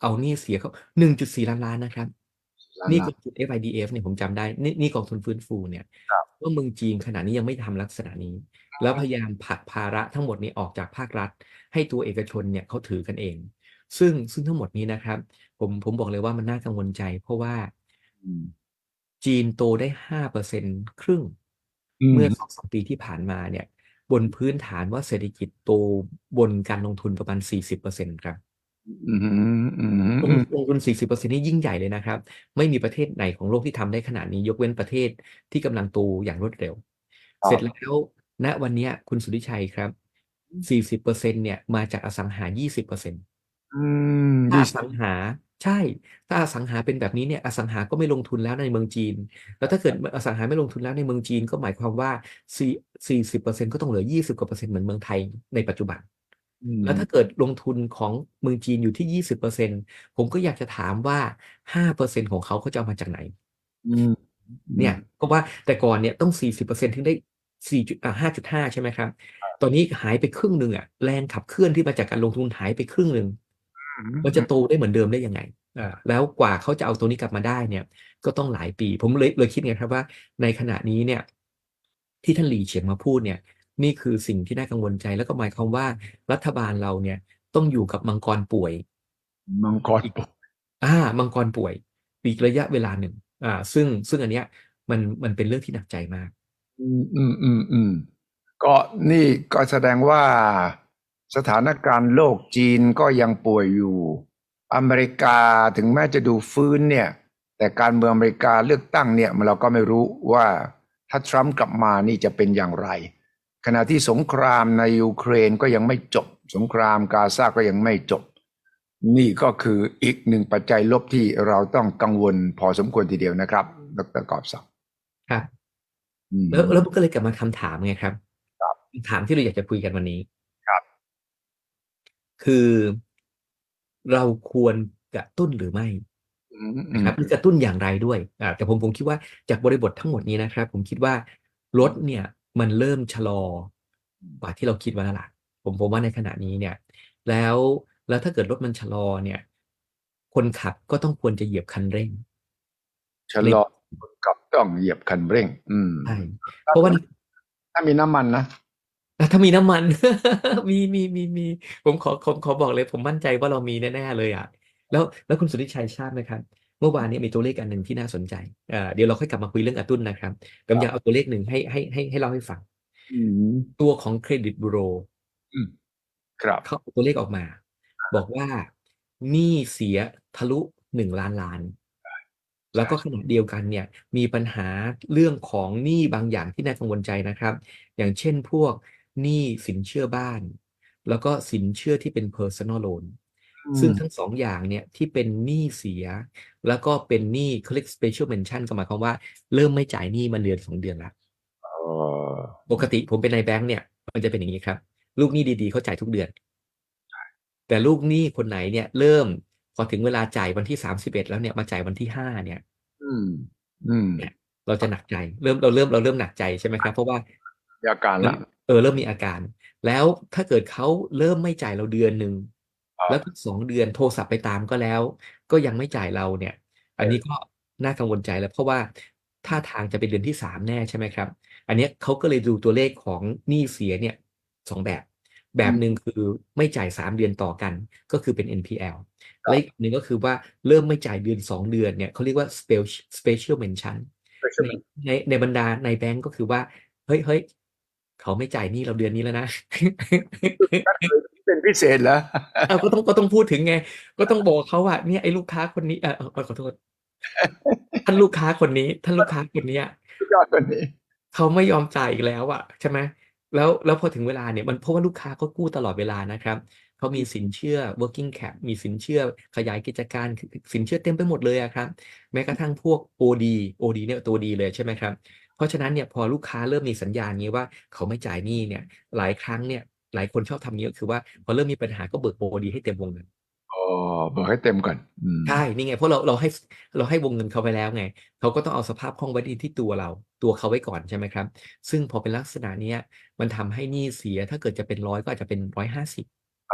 เอาหนี้เสียเขา หนึ่งจุดสี่ ล้านล้านนะครับล้าหนี้นล้านกองทุน เอฟ ไอ ดี เอฟ เนี่ยผมจำได้หนี้หนี้กองทุนฟื้นฟูเนี่ยว่าเมืองจีนขณะนี้ยังไม่ทำลักษณะนี้ แล้วพยายามผลักภาระทั้งหมดนี้ออกจากภาครัฐ ให้ตัวเอกชนเนี่ยเขาถือกันเอง ซึ่งซึ่งทั้งหมดนี้นะครับ ผมผมบอกเลยว่ามันน่ากังวลใจ เพราะว่าอืมจีนโตได้ ห้าเปอร์เซ็นต์ ครึ่งอืมเมื่อ สองสาม ปีที่ผ่านมาเนี่ย บนพื้นฐานว่าเศรษฐกิจโตบนการลงทุนประมาณ สี่สิบเปอร์เซ็นต์ ครับอืมอืมลอืงมลงทุน สี่สิบเปอร์เซ็นต์ นี่ยิ่งใหญ่เลยนะครับ ไม่มีประเทศไหนของโลกที่ทำได้ขนาดนี้ ยกเว้นประเทศที่กำลังโตอย่างรวดเร็วครเสร็ับจแล้ว ณ วันเนี้ยคุณสุทธิชัยครับ สี่สิบเปอร์เซ็นต์ เนี่ยมาจากอสังหา ยี่สิบเปอร์เซ็นต์อืมถ้ายี่อสิบสังหา ใช่ ถ้าอสังหาเป็นแบบนี้เนี่ย อสังหาก็ไม่ลงทุนแล้วในเมืองจีน แล้วถ้าเกิด ม อสังหาไม่ลงทุนแล้วในเมืองจีน ก็หมายความว่า สี่ สี่สิบเปอร์เซ็นต์ ก็ต้องเหลือ ยี่สิบ กว่าเปอร์เซ็นต์เหมือนเมืองไทยในปัจจุบันอืแล้วถ้ามเกิดลงทุนของเมืองจีนอยู่ที่ ยี่สิบเปอร์เซ็นต์ ผมก็อยากจะถามว่า ห้าเปอร์เซ็นต์ ของเขาเขาจะเอามาจากไหน? อืม อืเนี่ยมเพราะว่าแต่ก่อนเนี่ยต้อง สี่สิบเปอร์เซ็นต์ ถึงได้ สี่จุด อ่า ห้าจุดห้า ใช่ไหมครับ ตอนนี้หายไปครึ่งหนึ่งอะ แรงขับเคลื่อนที่มาจากการลงทุนหายไปครึ่งหนึ่งอือฮึมันจะโตได้เหมือนเดิมได้ยังไง? อ่า แล้วกว่าเขาจะเอาตรงนี้กลับมาได้เนี่ย ก็ต้องหลายปี ผมเลย เลยคิดไงครับว่า ในขณะนี้เนี่ย ที่ท่านหลี่เฉียงมาพูดเนี่ย นี่คือสิ่งที่น่ากังวลใจ แล้วก็หมายความว่า รัฐบาลเราเนี่ยต้องอยู่กับมังกรป่วยมังกรอีกป่วยอา มังกรป่วยอีกระยะเวลาหนึ่ง อ่า ซึ่ง ซึ่งอันเนี้ยมัน มันเป็นเรื่องที่หนักใจมากอืม ๆ ๆ ๆ ก็นี่ก็แสดงว่าสถานการณ์โลก จีนก็ยังป่วยอยู่ อเมริกาถึงแม้จะดูฟื้นเนี่ย แต่การเมืองอเมริกาเลือกตั้งเนี่ย เราก็ไม่รู้ว่าถ้าทรัมป์กลับมานี่จะเป็นอย่างไร ขณะที่สงครามในยูเครนก็ยังไม่จบ สงครามกาซาก็ยังไม่จบ นี่ก็คืออีกหนึ่งปัจจัยลบที่เราต้องกังวลพอสมควรทีเดียวนะครับ ดร. กอบศักดิ์ครับอืแล้วมแล้วมันก็เลยกลับมาคำถามไงครับครับคำถามที่เราอยากจะคุยกันวันนี้ครับคือ เราควรกระตุ้นหรือไม่? อืม อนืะครัมบ หรือกระตุ้นอย่างไรด้วย? อ่า แต่ผม ผมคิดว่าจากบริบททั้งหมดนี้นะครับ ผมคิดว่ารถเนี่ยมันเริ่มชะลอกว่าที่เราคิดไว้แล้วล่ะ ผม ผมว่าในขณะนี้เนี่ย แล้ว แล้วถ้าเกิดรถมันชะลอเนี่ย คนขับก็ต้องควรจะเหยียบคันเร่งชะเร่งลอ คนขับต้องเหยียบคันเร่ง อืมใช่ เพราะว่าถ้ามีน้ำมันนะอา ถ้ามีน้ำมัน มี ๆ ๆ ๆ ผมขอ ผมขอบอกเลย ผมมั่นใจว่าเรามีแน่ ๆ เลยอะ แล้ว แล้วคุณสุทธิชัยทราบไหมครับ เมื่อวานนี้มีตัวเลขอันหนึ่งที่น่าสนใจ อ่า เดี๋ยวเราค่อยกลับมาคุยเรื่องกระตุ้นนะครับ ผมอยากเอาตัวเลขหนึ่งให้ ให้ ให้ ให้เล่าให้ฟังอือฮึตัวของเครดิตบูโรอืม ครับเขาเอาตัวเลขออกมา บอกว่าหนี้เสียทะลุ หนึ่ง ล้านล้านใชแล้วก็่ขณะเดียวกันเนี่ยมีปัญหาเรื่องของหนี้บางอย่างที่น่ากังวลใจนะครับ อย่างเช่น พวกหนี้สินเชื่อบ้าน แล้วก็สินเชื่อที่เป็น เพอร์ซันนัลโลนอืซึ่งทัม้ง สอง อย่างเนี่ยที่เป็นหนี้เสีย แล้วก็เป็นหนี้ เขาเรียก Special Mention ก็หมายความว่าเริ่มไม่จ่ายหนี้มาเดือน สอง เดือนแล้วอ๋อปกติผมเป็นนายแบงก์เนี่ย มันจะเป็นอย่างงี้ครับ ลูกหนี้ดี ๆ เขาจ่ายทุกเดือนใช่แต่ลูกหนี้คนไหนเนี่ยเริ่ม พอถึงเวลาจ่ายวันที่ สามสิบเอ็ด แล้วเนี่ย มาจ่ายวันที่ ห้า เนี่ยอืม อืมเนี่ย เราจะหนักใจ เริ่ม เราเริ่ม เราเริ่มหนักใจใช่ไหมครับ เพราะว่ามีอาการมแัลน้วเออ เริ่มมีอาการ แล้วถ้าเกิดเขาเริ่มไม่จ่ายเราเดือนหนึ่งครแัล้วบอีก สอง เดือนโทรศัพท์ไปตามก็แล้ว ก็ยังไม่จ่ายเราเนี่ย อันนี้ก็น่ากังวลใจแล้ว เพราะว่าท่าทางจะเป็นเดือนที่ สาม แน่ ใช่ไหมครับ อันเนี้ยเขาก็เลยดูตัวเลขของหนี้เสียเนี่ย สอง แบบ แบอืมบหนึ่งคือไม่จ่าย สาม เดือนต่อกัน ก็คือเป็น เอ็น พี แอลคแรละับอีกหนึ่งก็คือว่าเริ่มไม่จ่ายเดือน สอง เดือนเนี่ย เขาเรียกว่า Spec Special Mention ใน ใน ในบรรดานายแบงก์ก็คือว่า เฮ้ย ๆ เขาไม่จ่ายหนี้เราเดือนนี้แล้วนะเป็นพิเศษเหรอ? อ้าว ก็ต้อง ก็ต้องพูดถึงไง ก็ต้องบอกเขาว่า เนี่ยไอ้ลูกค้าคนนี้ เอ่อ เอ่อ ขอโทษ ท่านลูกค้าคนนี้ ท่านลูกค้าคนเนี้ยสุดยอดคนนี้เขาไม่ยอมจ่ายอีกแล้วอะ ใช่ไหม แล้ว แล้วพอถึงเวลาเนี่ย มัน เพราะว่าลูกค้าเขากู้ตลอดเวลานะครับ เขามีสินเชื่อ working cap มีสินเชื่อขยายกิจการ ค สินเชื่อเต็มไปหมดเลยอะครับ แม้กระทั่งพวก โอ ดี โอ ดี เนี่ยตัวดีเลย ใช่ไหมครับ เพราะฉะนั้นเนี่ยพอลูกค้าเริ่มมีสัญญาณงี้ว่า เขาไม่จ่ายหนี้เนี่ย หลายครั้งเนี่ย หลายคนชอบทำงี้ ก็คือว่าพอเริ่มมีปัญหาก็เบิก โอ ดี ให้เต็มวงเงินอ๋อ เบิกให้เต็มก่อน อืมใช่ นี่ไง เพราะเรา เราให้ ส เราให้วงเงินเขาไปแล้วไง เขาก็ต้องเอาสภาพคล่องไว้ที่ ที่ตัวเรา ตัวเขาไว้ก่อน ใช่ไหมครับ ซึ่งพอเป็นลักษณะเนี้ย มันทำให้หนี้เสีย ถ้าเกิดจะเป็น ร้อย ก็อาจจะเป็น ร้อยห้าสิบอา ใ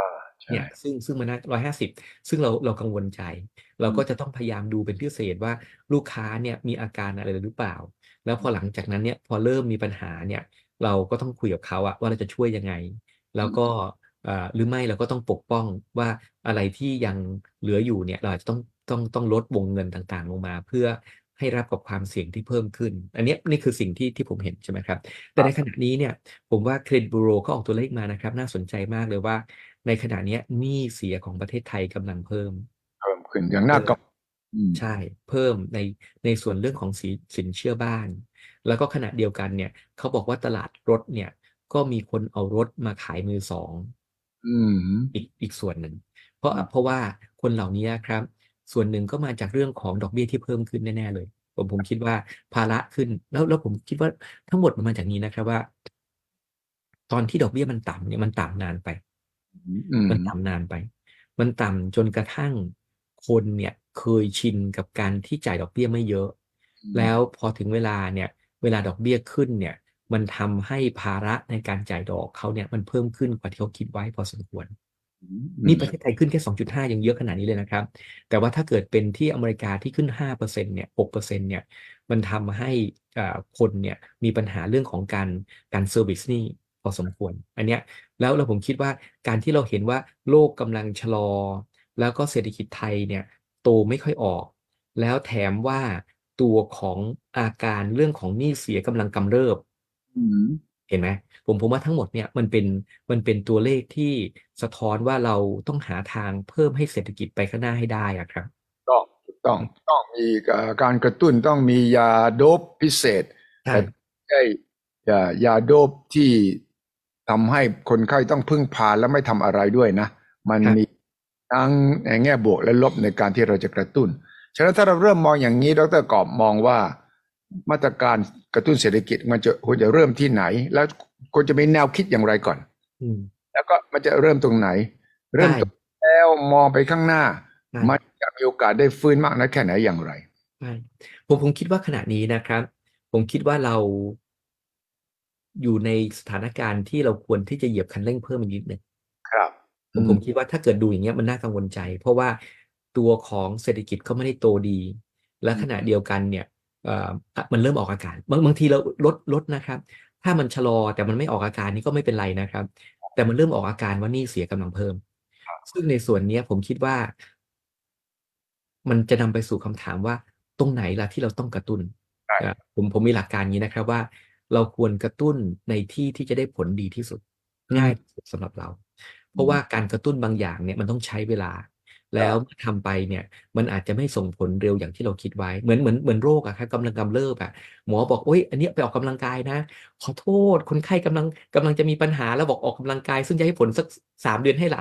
เนี่ยซึ่งซึ่งมันน่าร้อยห้าสิบซึ่งเราเรากังวลใจ เราก็จะต้องพยายามดูเป็นพิเศษว่าลูกค้าเนี่ยมีอาการอะไรหรือเปล่า แล้วพอหลังจากนั้นเนี่ยพอเริ่มมีปัญหาเนี่ยเราก็ต้องคุยกับเขาอะว่าเราจะช่วยยังไง แล้วก็อ่าหรือไม่เราก็ต้องปกป้องว่าอะไรที่ยังเหลืออยู่เนี่ยเราอาจจะต้องต้องต้องลดวงเงินต่างๆลงมา เพื่อให้รับกับความเสี่ยงที่เพิ่มขึ้น อันเนี้ยนี่คือสิ่งที่ที่ผมเห็นใช่ไหมครับ แต่ในขณะนี้เนี่ยผมว่าเครดิตบูโรเขาออกตัวเลขมานะครับน่าสนใจมากเลยว่าในขณะเนี้ยหนี้เสียของประเทศไทยกำลังเพิ่มเพิ่มขึ้นอย่างน่ากังวลอืมใช่เพิ่มในในส่วนเรื่องของสิสินเชื่อบ้าน แล้วก็ขณะเดียวกันเนี่ยเขาบอกว่าตลาดรถเนี่ยก็มีคนเอารถมาขายมือสองอืมอีกอีกส่วนหนึ่งเพราะเพราะว่าคนเหล่านี้ครับส่วนหนึ่งก็มาจากเรื่องของดอกเบี้ยที่เพิ่มขึ้นแน่ๆเลยผมผมคิดว่าภาระขึ้นแล้วแล้วผมคิดว่าทั้งหมดมันมาจากนี้นะครับว่า ตอนที่ดอกเบี้ยมันต่ำเนี่ยมันต่ำนานไปอืมมันต่ำนานไป มันต่ำจนกระทั่งคนเนี่ยเคยชินกับการที่จ่ายดอกเบี้ยไม่เยอะ แล้วพอถึงเวลาเนี่ยเวลาดอกเบี้ยขึ้นเนี่ยมันทำให้ภาระในการจ่ายดอกเขาเนี่ยมันเพิ่มขึ้นกว่าที่เขาคิดไว้พอสมควร นี่ประเทศไทยขึ้นแค่ สองจุดห้า ยังเยอะขนาดนี้เลยนะครับ แต่ว่าถ้าเกิดเป็นที่อเมริกาที่ขึ้น ห้าเปอร์เซ็นต์ เนี่ย หกเปอร์เซ็นต์ เนี่ย มันทำให้อ่าคนเนี่ยมีปัญหาเรื่องของการการเซอร์วิสหนี้พอสมควร อันเนี้ยแล้วแล้วผมคิดว่าการที่เราเห็นว่าโลกกำลังชะลอ แล้วก็เศรษฐกิจไทยเนี่ยโตไม่ค่อยออก แล้วแถมว่าตัวของอาการเรื่องของหนี้เสียกำลังกำเริบอืมเห็นไหมผมผมว่าทั้งหมดเนี่ยมันเป็นมันเป็นตัวเลขที่สะท้อนว่าเราต้องหาทางเพิ่มให้เศรษฐกิจไปข้างหน้าให้ได้อะครับต้องต้องต้องมีการกระตุ้นต้องมียาโดปพิเศษใช่แต่ไม่ใช่ยายาโดปที่ทำให้คนไข้ต้องพึ่งพาและไม่ทำอะไรด้วยนะมันครับมีทั้งในแง่บวกและลบในการที่เราจะกระตุ้นฉะนั้นถ้าเราเริ่มมองอย่างนี้ดร.กอบมองว่ามาตรการกระตุ้นเศรษฐกิจมันจะควรจะเริ่มที่ไหน แล้วควรจะมีแนวคิดอย่างไรก่อนอืมแล้วก็มันจะเริ่มตรงไหน เริ่มได้ตรงแล้วมองไปข้างหน้าใช่มันจะมีโอกาสได้ฟื้นมากน้อยแค่ไหนอย่างไรใช่ผมผมคิดว่าขณะนี้นะครับ ผมคิดว่าเราอยู่ในสถานการณ์ที่เราควรที่จะเหยียบคันเร่งเพิ่มอีกนิดหนึ่งครับผมอืผม มคิดว่าถ้าเกิดดูอย่างเงี้ยมันน่ากังวลใจ เพราะว่าตัวของเศรษฐกิจก็ไม่ได้โตดี และขณะเดียวกันเนี่ยเอ่ออ่ะมันเริ่มออกอาการบางบางทีเราลดลดนะครับ ถ้ามันชะลอแต่มันไม่ออกอาการนี่ก็ไม่เป็นไรนะครับ แต่มันเริ่มออกอาการว่าหนี้เสียกำลังเพิ่ม ซึ่งในส่วนเนี้ยผมคิดว่า มันจะนำไปสู่คำถามว่าตรงไหนล่ะที่เราต้องกระตุ้นใช่อ่ะผมผมมีหลักการอย่างนี้นะครับว่า เราควรกระตุ้นในที่ที่จะได้ผลดีที่สุด ง่ายที่สุดสำหรับเรา เพราะว่าการกระตุ้นบางอย่างเนี่ยมันต้องใช้เวลา แล้วเมื่อทำไปเนี่ยมันอาจจะไม่ส่งผลเร็วอย่างที่เราคิดไว้ เหมือนเหมือนเหมือนโรคอะครับกำลังกำเริบอะหมอบอกโอ๊ยอันเนี้ยไปออกกำลังกายนะ ขอโทษคนไข้กำลังกำลังจะมีปัญหาแล้วบอกออกกำลังกาย ซึ่งจะให้ผลสักสามเดือนให้หลัง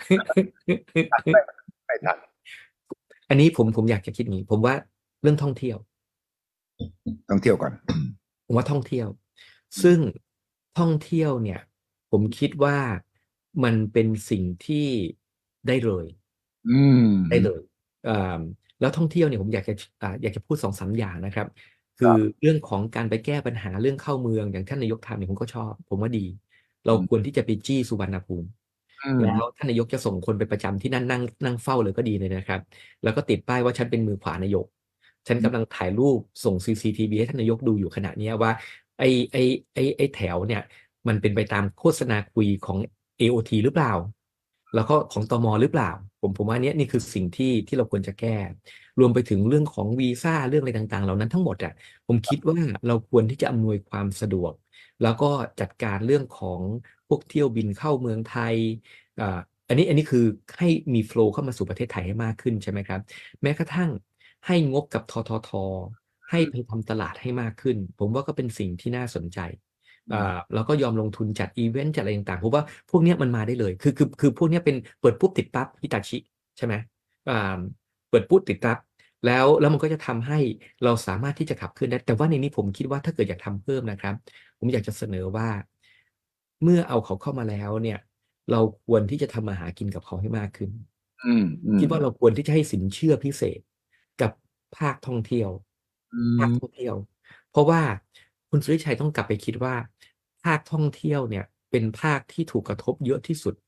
ไม่ทันอันนี้ผมผมอยากจะคิดอย่างนี้ ผมว่าเรื่องท่องเที่ยวต้องเที่ยวก่อนผมว่าท่องเที่ยว ซึ่งท่องเที่ยวเนี่ย ผมคิดว่ามันเป็นสิ่งที่ได้เลยอืมได้เลยอ่าแล้วท่องเที่ยวเนี่ยผมอยากจะอ่าอยากจะพูดสองสามอย่างนะครับคคืรัอบ เรื่องของการไปแก้ปัญหาเรื่องเข้าเมืองอย่างท่านนายกทำเนี่ยผมก็ชอบ ผมว่าดี เราควรที่จะไปจี้สุวรรณภูมิอืมแล้วท่านนายกจะส่งคนไปประจำที่นั่นนั่งนั่งเฝ้าเลยก็ดีเลยนะครับ แล้วก็ติดป้ายว่าฉันเป็นมือขวานายก ฉันกำลังถ่ายรูปส่ง ซี ซี ที วี ให้ท่านนายกดูอยู่ขณะเนี้ยว่าไอ้ไอ้ไอ้ไอ้แถวเนี่ยมันเป็นไปตามโฆษณาคุยของ เอ โอ ที หรือเปล่า แล้วก็ของตมหรือเปล่า ผมผมว่าเนี้ยนี่คือสิ่งที่ที่เราควรจะแก้ รวมไปถึงเรื่องของวีซ่าเรื่องอะไรต่างๆ เหล่านั้นทั้งหมดอ่ะผมคิดว่าเราควรที่จะอำนวยความสะดวก แล้วก็จัดการเรื่องของพวกเที่ยวบินเข้าเมืองไทยอ่าอันนี้อันนี้คือให้มีโฟลว์เข้ามาสู่ประเทศไทยให้มากขึ้นใช่ไหมครับ แม้กระทั่งให้งบกับทททให้ไปทำตลาดให้มากขึ้น ผมว่าก็เป็นสิ่งที่น่าสนใจอ่าแล้วก็ยอมลงทุนจัดอีเวนต์จัดอะไรต่างๆผมว่าพวกเนี้ยมันมาได้เลย คือคือคือพวกเนี้ยเป็นเปิดปุ๊บติดปั๊บฮิตาชิใช่ไหมอ่าเปิดปุ๊บติดปั๊บแล้วแล้วมันก็จะทำให้เราสามารถที่จะขับเคลื่อนได้ แต่ว่าในนี้ผมคิดว่าถ้าเกิดอยากทำเพิ่มนะครับ ผมอยากจะเสนอว่า เมื่อเอาเขาเข้ามาแล้วเนี่ย เราควรที่จะทำมาหากินกับเขาให้มากขึ้นอืมอืมคิดว่าเราควรที่จะให้สินเชื่อพิเศษกับภาคท่องเที่ยวอืภาคมท่องเที่ยว เพราะว่าคุณสุริชัยต้องกลับไปคิดว่า ภาคท่องเที่ยวเนี่ยเป็นภาคที่ถูกกระทบเยอะที่สุด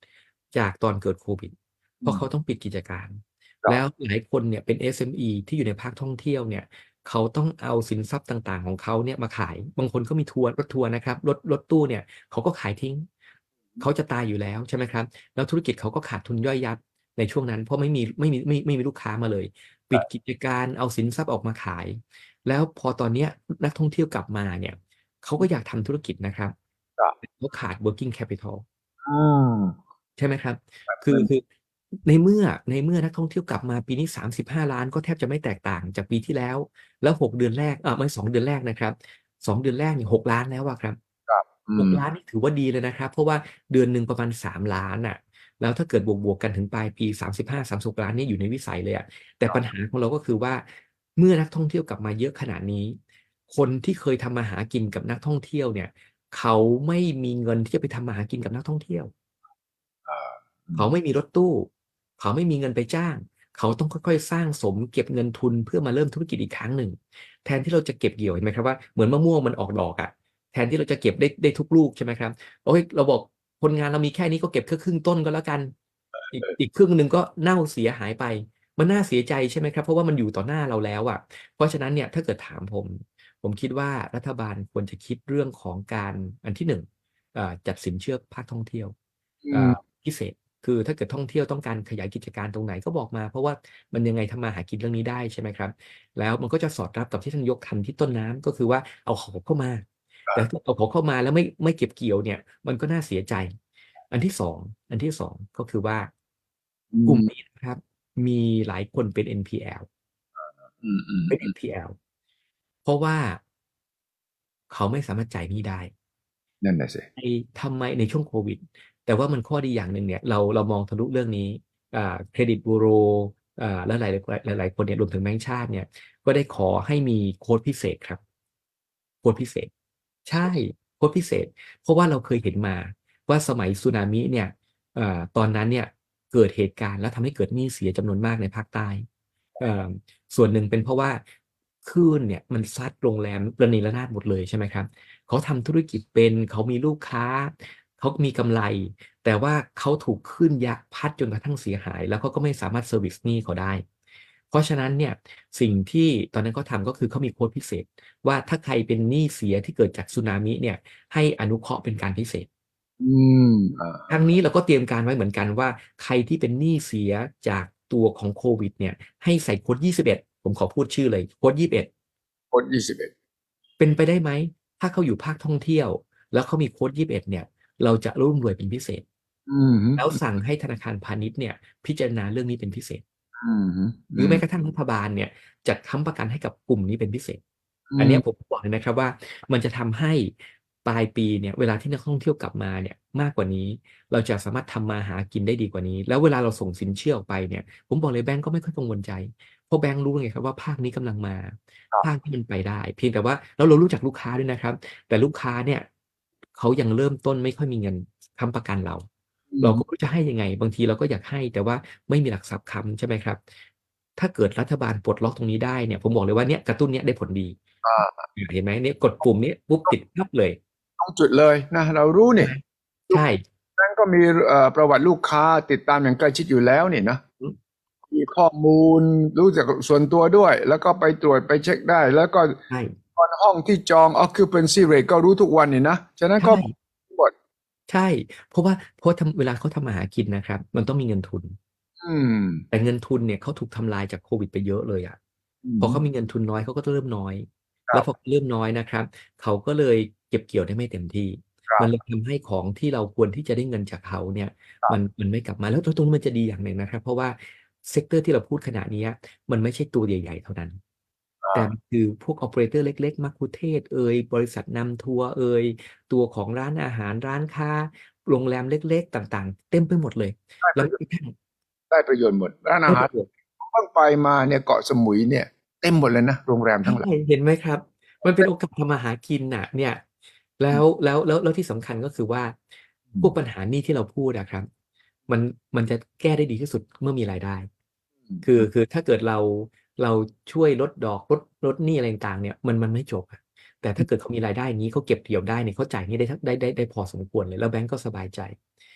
จากตอนเกิดโควิดเพราะเขาต้องปิดกิจการ แล้วหลายคนเนี่ยเป็น เอส เอ็ม อี ที่อยู่ในภาคท่องเที่ยวเนี่ยเขาต้องเอาสินทรัพย์ต่างๆของเขาเนี่ยมาขายบางคนก็มีทัวร์รถทัวร์นะครับรถรถตู้เนี่ยเขาก็ขายทิ้งเขาจะตายอยู่แล้วใช่ไหมครับแล้วธุรกิจเขาก็ขาดทุนย่อยยับในช่วงนั้นเพราะไม่มีไม่มีไม่ไม่มีลูกค้ามาเลยปิดกิจการเอาสินทรัพย์ออกมาขาย แล้วพอตอนเนี้ยนักท่องเที่ยวกลับมาเนี่ยเขาก็อยากทำธุรกิจนะครับเขาขาด working capital อืมใช่ไหมครับ คือคือในเมื่อในเมื่อนักท่องเที่ยวกลับมาปีนี้สามสิบห้าล้านก็แทบจะไม่แตกต่างจากปีที่แล้ว แล้วหกเดือนแรกเอ่อไม่สองเดือนแรกนะครับสองเดือนแรกเนี่ยหกล้านแล้วอะครับครับอืหกมล้านนี่ถือว่าดีเลยนะครับ เพราะว่าเดือนหนึ่งประมาณสามล้านน่ะแล้วถ้าเกิดบวกๆกันถึงปลายปีสามสิบห้า สามสิบหกล้านนี่อยู่ในวิสัยเลยอะแต่ปัญหาของเราก็คือว่าเมื่อนักท่องเที่ยวกลับมาเยอะขนาดนี้ คนที่เคยทำมาหากินกับนักท่องเที่ยวเนี่ยเขาไม่มีเงินที่จะไปทำมาหากินกับนักท่องเที่ยวอ่าเขาไม่มีรถตู้ เขาไม่มีเงินไปจ้าง เขาต้องค่อยๆสร้างสมเก็บเงินทุนเพื่อมาเริ่มธุรกิจอีกครั้งหนึ่ง แทนที่เราจะเก็บเกี่ยวเห็นไหมครับว่าเหมือนมะม่วงมันออกดอกอะแทนที่เราจะเก็บได้ได้ทุกลูกใช่ไหมครับโอ้ยเราบอกคนงานเรามีแค่นี้ก็เก็บแค่ครึ่งต้นก็แล้วกัน อีกอีกครึ่งหนึ่งก็เน่าเสียหายไป มันน่าเสียใจใช่ไหมครับ เพราะว่ามันอยู่ต่อหน้าเราแล้วอะเพราะฉะนั้นเนี่ยถ้าเกิดถามผม ผมคิดว่ารัฐบาลควรจะคิดเรื่องของการอันที่หนึ่งเอ่อจัดสินเชื่อภาคท่องเที่ยวอืเอ่มอพิเศษคือถ้าเกิดท่องเที่ยวต้องการขยายกิจการตรงไหนก็บอกมา เพราะว่ามันยังไงทำมาหากินเรื่องนี้ได้ใช่ไหมครับแล้วมันก็จะสอดรับกับที่ท่านยกทำที่ต้นน้ำก็คือว่าเอาของเข้ามา แต่ถ้าเอาของเข้ามาแล้วไม่ไม่เก็บเกี่ยวเนี่ยมันก็น่าเสียใจ อันที่สองอันที่สองก็คือว่าอืกลุ่มมนี้นะครับ มีหลายคนเป็น เอ็น พี แอลอืมอืมเป็น เอ็น พี แอล เพราะว่า เขาไม่สามารถจ่ายหนี้ได้นั่นน่ะสิในทำไมในช่วงโควิด แต่ว่ามันข้อดีอย่างหนึ่งเนี่ยเราเรามองทะลุเรื่องนี้อ่าเครดิตบูโรอ่าและหลายหลายหลายๆคนเนี่ยรวมถึงแบงก์ชาติเนี่ยก็ได้ขอให้มีโค้ดพิเศษครับ โค้ดพิเศษ ใช่โค้ดพิเศษ เพราะว่าเราเคยเห็นมาว่าสมัยสึนามิเนี่ยเอ่อตอนนั้นเนี่ยเกิดเหตุการณ์แล้วทำให้เกิดหนี้เสียจำนวนมากในภาคใต้เอ่อส่วนหนึ่งเป็นเพราะว่าคลื่นเนี่ยมันซัดโรงแรมระเนระนาดหมดเลยใช่ไหมครับเขาทำธุรกิจเป็นเขามีลูกค้า เขามีกำไร แต่ว่าเขาถูกคลื่นยักษ์พัดจนกระทั่งเสียหาย แล้วเขาก็ไม่สามารถเซอร์วิสหนี้เขาได้ เพราะฉะนั้นเนี่ยสิ่งที่ตอนนั้นเขาทำก็คือเขามีโค้ดพิเศษ ว่าถ้าใครเป็นหนี้เสียที่เกิดจากสึนามิเนี่ยให้อนุเคราะห์เป็นการพิเศษอืมอ่าครั้งนี้เราก็เตรียมการไว้เหมือนกันว่าใครที่เป็นหนี้เสียจากตัวของโควิดเนี่ยให้ใส่โค้ดยี่สิบเอ็ดผมขอพูดชื่อเลยโค้ดยี่สิบเอ็ดโค้ดยี่สิบเอ็ดเป็นไปได้ไหมถ้าเขาอยู่ภาคท่องเที่ยว แล้วเขามีโค้ดยี่สิบเอ็ดเนี่ยเราจะร่วมรวยเป็นพิเศษอืมแล้วสั่งให้ธนาคารพาณิชย์เนี่ยพิจารณาเรื่องนี้เป็นพิเศษอืมหรือแม้กระทั่งรัฐบาลเนี่ยจัดค้ำประกันให้กับกลุ่มนี้เป็นพิเศษอืมอันเนี้ยผมบอกเลยนะครับว่ามันจะทำให้ปลายปีเนี่ยเวลาที่นักท่องเที่ยวกลับมาเนี่ยมากกว่านี้ เราจะสามารถทำมาหากินได้ดีกว่านี้ แล้วเวลาเราส่งสินเชื่อออกไปเนี่ยผมบอกเลยแบงก์ก็ไม่ค่อยกังวลใจ เพราะแบงก์รู้ไงครับว่าภาคนี้กำลังมา ภาคที่มันไปได้ เพียงแต่ว่าแล้วเรารู้จักลูกค้าด้วยนะครับ แต่ลูกค้าเนี่ยเขายังเริ่มต้นไม่ค่อยมีเงินค้ำประกันเรา เราก็ไม่รู้จะให้ยังไง บางทีเราก็อยากให้แต่ว่าไม่มีหลักทรัพย์ค้ำใช่ไหมครับ ถ้าเกิดรัฐบาลปลดล็อกตรงนี้ได้เนี่ยผมบอกเลยว่าเนี่ยกระตุ้นเนี่ยได้ผลดีอ่าเห็นไหมเนี่ยกดปุ่มนี้ปุ๊บติดปั๊บเลยตรงจุดเลยนะเรารู้นี่ใช่นั่นก็มีเอ่อประวัติลูกค้าติดตามอย่างใกล้ชิดอยู่แล้วนี่นะอืมมีข้อมูลรู้จักส่วนตัวด้วย แล้วก็ไปตรวจไปเช็คได้ แล้วก็ใช่ตอนห้องที่จอง occupancy rate ก็รู้ทุกวันนี่นะฉะนั้นก็ใช่หมดใช่ เพราะว่าเพราะทำเวลาเขาทำมาหากินนะครับ มันต้องมีเงินทุนอืมแต่เงินทุนเนี่ยเขาถูกทำลายจากโควิดไปเยอะเลยอ่ะอืมพอเขามีเงินทุนน้อยเขาก็จะเริ่มน้อยครับแล้วพอเริ่มน้อยนะครับ เขาก็เลยเก็บเกี่ยวได้ไม่เต็มที่ครับมันเลยทำให้ของที่เราควรที่จะได้เงินจากเขาเนี่ยครับมันมันไม่กลับมาแล้วตรงนี้มันจะดีอย่างหนึ่งนะครับ เพราะว่าเซกเตอร์ที่เราพูดขณะนี้มันไม่ใช่ตัวใหญ่ๆเท่านั้นอ่าแต่มันคือพวก operator เล็กๆมัคคุเทศก์เอยบริษัทนำทัวร์เอยตัวของร้านอาหารร้านค้า โรงแรมเล็กๆ ต่างๆ เต็มไปหมดเลยได้ปแล้วระโยชน์กระทั่งได้ประโยชน์หมดร้านอาได้หาปรระโยชน์เพิ่งไปมาเนี่ยเกาะสมุยเนี่ยเต็มหมดเลยนะโรงแรมทั้งหลายใช่เห็นไหมครับ มันเป็นโอกาสทำมาหากินน่ะ เนี่ย แล้วแล้วแล้วแล้วที่สำคัญก็คือว่าอืมพวกปัญหาหนี้ที่เราพูดอะครับ มันมันจะแก้ได้ดีที่สุดเมื่อมีรายได้อืมคือคือถ้าเกิดเราเราช่วยลดดอกลดลดหนี้อะไรต่างๆเนี่ยมันมันไม่จบอะแต่ถ้าเกิดเขามีรายได้อย่างนี้เขาเก็บเกี่ยวได้เนี่ยเขาจ่ายหนี้ได้ทักได้ได้ได้พอสมควรเลย แล้วแบงก์ก็สบายใจ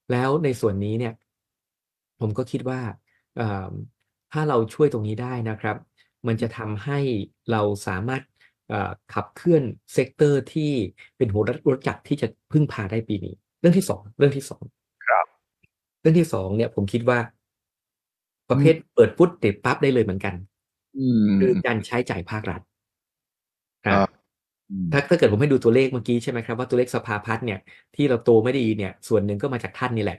แล้วในส่วนนี้เนี่ยผมก็คิดว่าเอ่อถ้าเราช่วยตรงนี้ได้นะครับมันจะทำให้เราสามารถเอ่อขับเคลื่อนเซกเตอร์ที่เป็นหัวรถจักรที่จะพึ่งพาได้ปีนี้เรื่องที่สองเรื่องที่สองครับเรื่องที่สองเนี่ยผมคิดว่าประเภทอืมเปิดปุ๊บติดปั๊บได้เลยเหมือนกันอืคือมการใช้จ่ายภาครัฐอ่าอ่าอืมถ้าถ้าเกิดผมให้ดูตัวเลขเมื่อกี้ใช่ไหมครับว่าตัวเลขสภาพัฒน์เนี่ยที่เราโตไม่ดีเนี่ยส่วนหนึ่งก็มาจากท่านนี่แหละ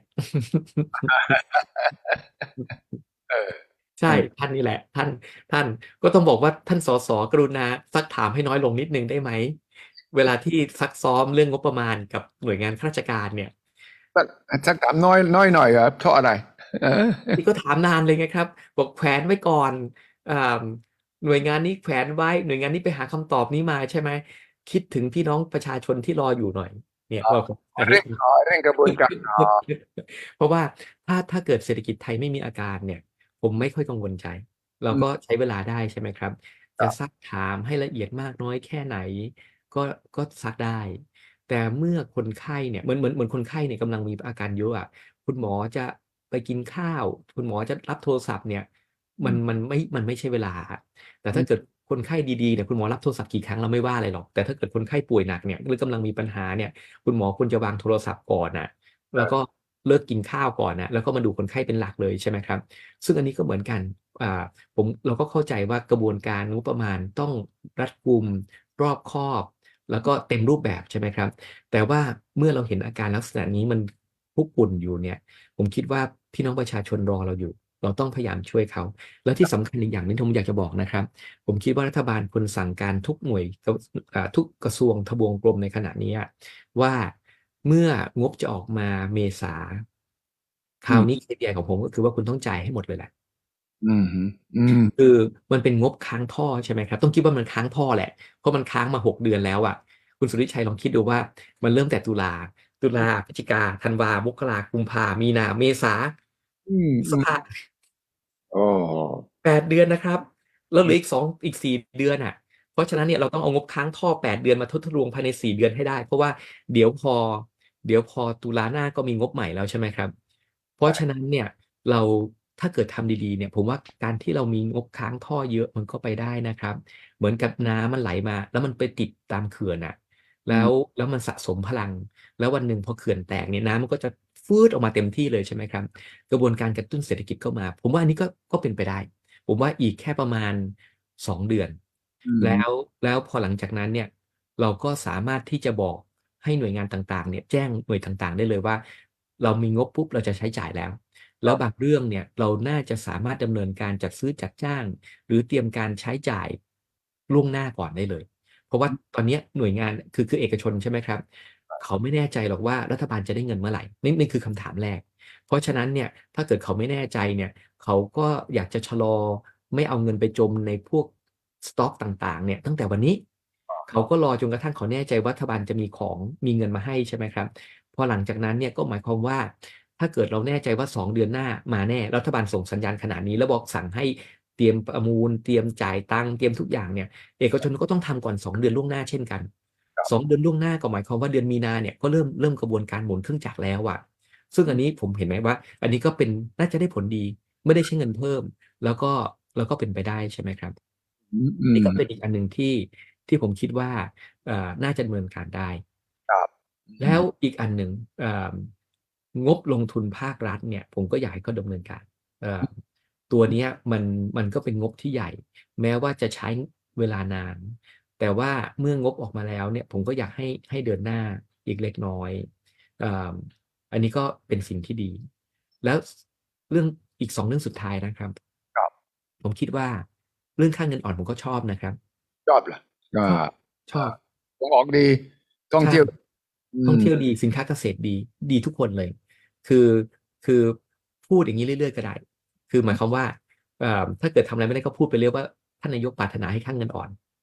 เออใช่เออท่านนี่แหละท่านท่านก็ต้องบอกว่าท่านสสกรุณาซักถามให้น้อยลงนิดนึงได้ไหมเวลาที่ซักซ้อมเรื่องงบประมาณกับหน่วยงานข้าราชการเนี่ยสักสักถามน้อยน้อยหน่อยครับเพราะอะไรเออนี่ก็ถามนานเลยไงครับบอกแขวนไว้ก่อนอ่าหน่วยงานนี้แขวนไว้หน่วยงานนี้ไปหาคำตอบนี้มาใช่ไหมคิดถึงพี่น้องประชาชนที่รออยู่หน่อยเนี่ยว่าอันนี้เร่งอ๋อเร่งกระบวนการอ๋อเพราะว่าถ้าถ้าเกิดเศรษฐกิจไทยไม่มีอาการเนี่ยผมไม่ค่อยกังวลใจเราอืมก็ใช้เวลาได้ใช่ไหมครับจะซัครับกถามให้ละเอียดมากน้อยแค่ไหนก็ก็ซักได้แต่เมื่อคนไข้เนี่ยเหมือนเหมือนเหมือนคนไข้เนี่ยกำลังมีอาการเยอะอะคุณหมอจะไปกินข้าวคุณหมอจะรับโทรศัพท์เนี่ยมันอืมมันไม่มันไม่ใช่เวลาอะแต่อืมถ้าเกิดคนไข้ดีๆเนี่ยคุณหมอรับโทรศัพท์กี่ครั้งเราไม่ว่าอะไรหรอกแต่ถ้าเกิดคนไข้ป่วยหนักเนี่ยหรือกำลังมีปัญหาเนี่ยคุณหมอควรจะวางโทรศัพท์ก่อนน่ะ แล้วก็เลิกกินข้าวก่อนนะแล้วก็มาดูคนไข้เป็นหลักเลยใช่ไหมครับซึ่งอันนี้ก็เหมือนกันอ่าผมเราก็เข้าใจว่ากระบวนการงบประมาณต้องรัดกุมรอบคอบแล้วก็เต็มรูปแบบใช่ไหมครับแต่ว่าเมื่อเราเห็นอาการลักษณะนี้มันคุกกุ่นอยู่เนี่ยผมคิดว่าพี่น้องประชาชนรอเราอยู่เราต้องพยายามช่วยเขาแล้วที่สำคัญอีกอย่างหนึงที่ผมอยากจะบอกนะครับผมคิดว่ารัฐบาลควรสั่งการทุกหน่วยอ่าทุกกระทรวงทบวงกรมในขณะนี้ว่า เมื่องบจะออกมาเมษาคอืมราวนี้ เค พี ไอ ของผมก็คือว่าคุณต้องจ่ายให้หมดเลยแหละอืมอืมคือมันเป็นงบค้างท่อใช่ไหมครับต้องคิดว่ามันค้างท่อแหละเพราะมันค้างมาหกเดือนแล้วอ่ะคุณสุริชัยลองคิดดูว่ามันเริ่มแต่ตุลาตุลาพฤศจิกาธันวามกรากุมภามีนาเมษาอืมพฤษภาโอ้แปดเดือนนะครับแล้วเหลืออีกสองอีกสี่เดือนอ่ะเพราะฉะนั้นเนี่ยเราต้องเอางบค้างท่อแปดเดือนมาทดทะลวงภายในสี่เดือนให้ได้เพราะว่าเดี๋ยวพอเดี๋ยวพอตุลาหน้าก็มีงบใหม่แล้วใช่ไหมครับเพราะฉะนั้นเนี่ยเราถ้าเกิดทำดีๆเนี่ยผมว่าการที่เรามีงบค้างท่อเยอะมันก็ไปได้นะครับเหมือนกับน้ำมันไหลมาแล้วมันไปติดตามเขื่อนอ่ะอืแล้วมแล้วมันสะสมพลังแล้ววันหนึ่งพอเขื่อนแตกเนี่ยน้ำมันก็จะฟืดออกมาเต็มที่เลยใช่ไหมครับกระบวนการกระตุ้นเศรษฐกิจเข้ามาผมว่าอันนี้ก็ก็เป็นไปได้ ผมว่าอีกแค่ประมาณสองเดือนอืมแล้วแล้วพอหลังจากนั้นเนี่ยเราก็สามารถที่จะบอกให้หน่วยงานต่างๆเนี่ยแจ้งหน่วยต่างๆได้เลยว่าเรามีงบปุ๊บเราจะใช้จ่ายแล้วคแล้วรับบางเรื่องเนี่ยเราน่าจะสามารถดำเนินการจัดซื้อจัดจ้างหรือเตรียมการใช้จ่ายล่วงหน้าก่อนได้เลยเพราะว่าตอนเนี้ยหน่วยงานคือคือเอกชนใช่ไหมครับเขาไม่แน่ใจหรอกว่ารัฐบาลจะได้เงินเมื่อไหร่นี่นี่คือคำถามแรกเพราะฉะนั้นเนี่ยถ้าเกิดเขาไม่แน่ใจเนี่ยเขาก็อยากจะชะลอ ไม่เอาเงินไปจมในพวกสต็อกต่างๆเนี่ยตั้งแต่วันนี้เขาก็รอจนกระทั่งเขาแน่ใจว่ารัฐบาลจะมีของมีเงินมาให้ใช่ไหมครับพอหลังจากนั้นเนี่ยก็หมายความว่าถ้าเกิดเราแน่ใจว่าสองเดือนหน้ามาแน่รัฐบาลส่งสัญญาณขนาดนี้แล้วบอกสั่งให้เตรียมประมูลเตรียมจ่ายตังค์เตรียมทุกอย่างเนี่ยเอกชนก็ต้องทำก่อนสองเดือนล่วงหน้าเช่นกันสองเดือนล่วงหน้าก็หมายความว่าเดือนมีนาเนี่ยก็เริ่มเริ่มกระบวนการหมุนเครื่องจักรแล้วอะซึ่งอันนี้ผมเห็นไหมว่าอันนี้ก็เป็นน่าจะได้ผลดีไม่ได้ใช้เงินเพิ่ม แล้วก็แล้วก็เป็นไปได้ใช่ไหมครับอืมอืมนี่ก็เป็นอีกอันหนึ่งที่ที่ผมคิดว่าเอ่อน่าจะดำเนินการได้ครับอืแล้วมอีกอันหนึ่งเอ่องบลงทุนภาครัฐเนี่ยผมก็อยากให้เขาดำเนินการเอ่อตัวเนี้ยมันมันก็เป็นงบที่ใหญ่แม้ว่าจะใช้เวลานานแต่ว่าเมื่องบออกมาแล้วเนี่ยผมก็อยากให้ให้เดินหน้าอีกเล็กน้อยเอ่ออันนี้ก็เป็นสิ่งที่ดีแล้วเรื่องอีกสองเรื่องสุดท้ายนะครับครับผมคิดว่าเรื่องค่าเงินอ่อนผมก็ชอบนะครับชอบเหรออ่าชอบชอบส่งออกดีท่องใช่เที่ยวอืมท่องเที่ยวดีสินค้าเกษตรดีดีทุกคนเลยคือคือพูดอย่างนี้เรื่อยๆก็ได้คือหมายความว่าเอ่อถ้าเกิดทำอะไรไม่ได้ก็พูดไปเรื่อยว่าท่านนายกปรารถนาให้ค่าเงินอ่อน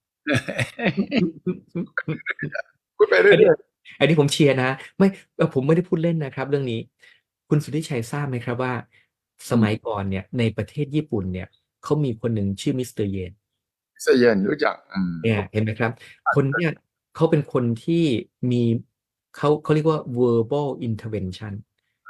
พูดไปอันนี้เรื่อยอันนี้ผมเชียร์นะไม่เอ่อผมไม่ได้พูดเล่นนะครับเรื่องนี้คุณสุทธิชัยทราบไหมครับว่าๆอืมสมัยก่อนเนี่ยในประเทศญี่ปุ่นเนี่ยเขามีคนหนึ่งชื่อมิสเตอร์เยนเสียเย็นรู้จักอืมเนี่ยเห็นไหมครับคนเนี่ยเขาเป็นคนที่มีเขาเขาเรียกว่า verbal intervention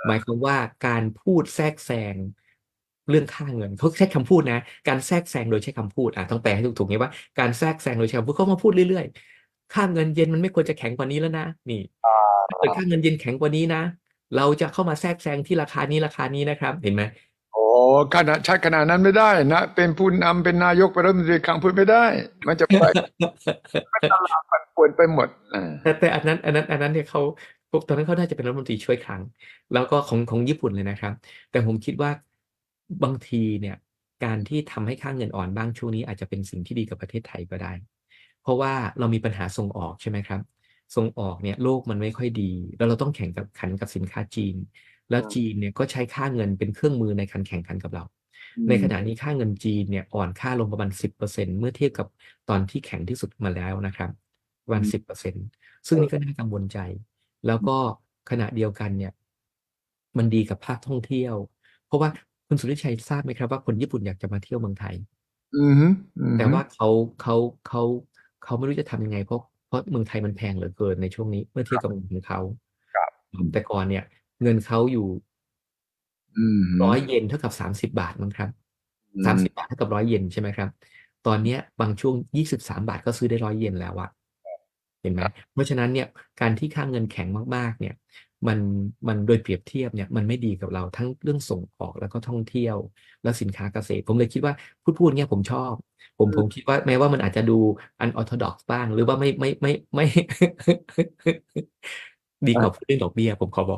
หมายความว่าการพูดแทรกแซงเรื่องค่าเงินเขาใช้คำพูดนะการแทรกแซงโดยใช้คำพูดอ่ะต้องแปลให้ถูกๆไงว่าการแทรกแซงโดยใช้คำพูดเขามาพูดเรื่อยๆค่าเงินเยนมันไม่ควรจะแข็งกว่านี้แล้วนะนี่ถ้าเกิดค่าเงินเยนแข็งกว่านี้นะเราจะเข้ามาแทรกแซงที่ราคานี้ราคานี้นะครับเห็นไหมโอ้ขนาดใช้ขนาดนั้นไม่ได้นะเป็นผู้นำเป็นนายกเป็นรัฐมนตรีคลังพูดไม่ได้มันจะไปตลาดมันป่วนไปหมดอ่าแต่แต่อันนั้นอันนั้นอันนั้นเนี่ยเขาพวกตอนนั้นเขาน่าจะเป็นรัฐมนตรีช่วยคลังแล้วก็ของของญี่ปุ่นเลยนะครับแต่ผมคิดว่าบางทีเนี่ยการที่ทำให้ค่าเงินอ่อนบ้างช่วงนี้อาจจะเป็นสิ่งที่ดีกับประเทศไทยก็ได้เพราะว่าเรามีปัญหาส่งออกใช่ไหมครับส่งออกเนี่ยโลกมันไม่ค่อยดีแล้วเราต้องแข่งกับขันกับสินค้าจีนแล้วจีนเนี่ยก็ใช้ค่าเงินเป็นเครื่องมือในการแข่งขันกับเราในขณะนี้ค่าเงินจีนเนี่ยอ่อนค่าลงประมาณสิบเปอร์เซ็นต์เมื่อเทียบกับตอนที่แข็งที่สุดมาแล้วนะครับประมาณสิบเปอร์เซ็นต์ ซึ่งนี่ก็น่ากังวลใจ แล้วก็ขณะเดียวกันเนี่ยมันดีกับภาคท่องเที่ยว เพราะว่าคุณสุริชัยทราบไหมครับว่าคนญี่ปุ่นอยากจะมาเที่ยวเมืองไทยอืมอืมแต่ว่าเขาเขาเขาเขาไม่รู้จะทำยังไงเพราะเพราะเมืองไทยมันแพงเหลือเกินในช่วงนี้เมื่อเทียบกับเงินของเขาแต่ก่อนเนี่ยเงินเขาอยู่อืร้อยมเยนเท่ากับสามสิบบาทมั้งครับอืสามสิบบามทเท่ากับร้อยเยนใช่ไหมครับตอนเนี้ยบางช่วงยี่สิบสามบาทก็ซื้อได้ร้อยเยนแล้วอะเห็นไหมเพราะฉะนั้นเนี่ยการที่ค่าเงินแข็งมากๆเนี่ยมันมันโดยเปรียบเทียบเนี่ยมันไม่ดีกับเราทั้งเรื่องส่งออกแล้วก็ท่องเที่ยวและสินค้าเกษตรผมเลยคิดว่าพูดพูดเงี้ยผมชอบผมผมคิดว่าแม้ว่ามันอาจจะดูอันออร์โธดอกซ์บ้างหรือว่าไม่ไม่ไม่ไม่ ดีกว่าพูดเรื่องดอกเบี้ยผมขอบอก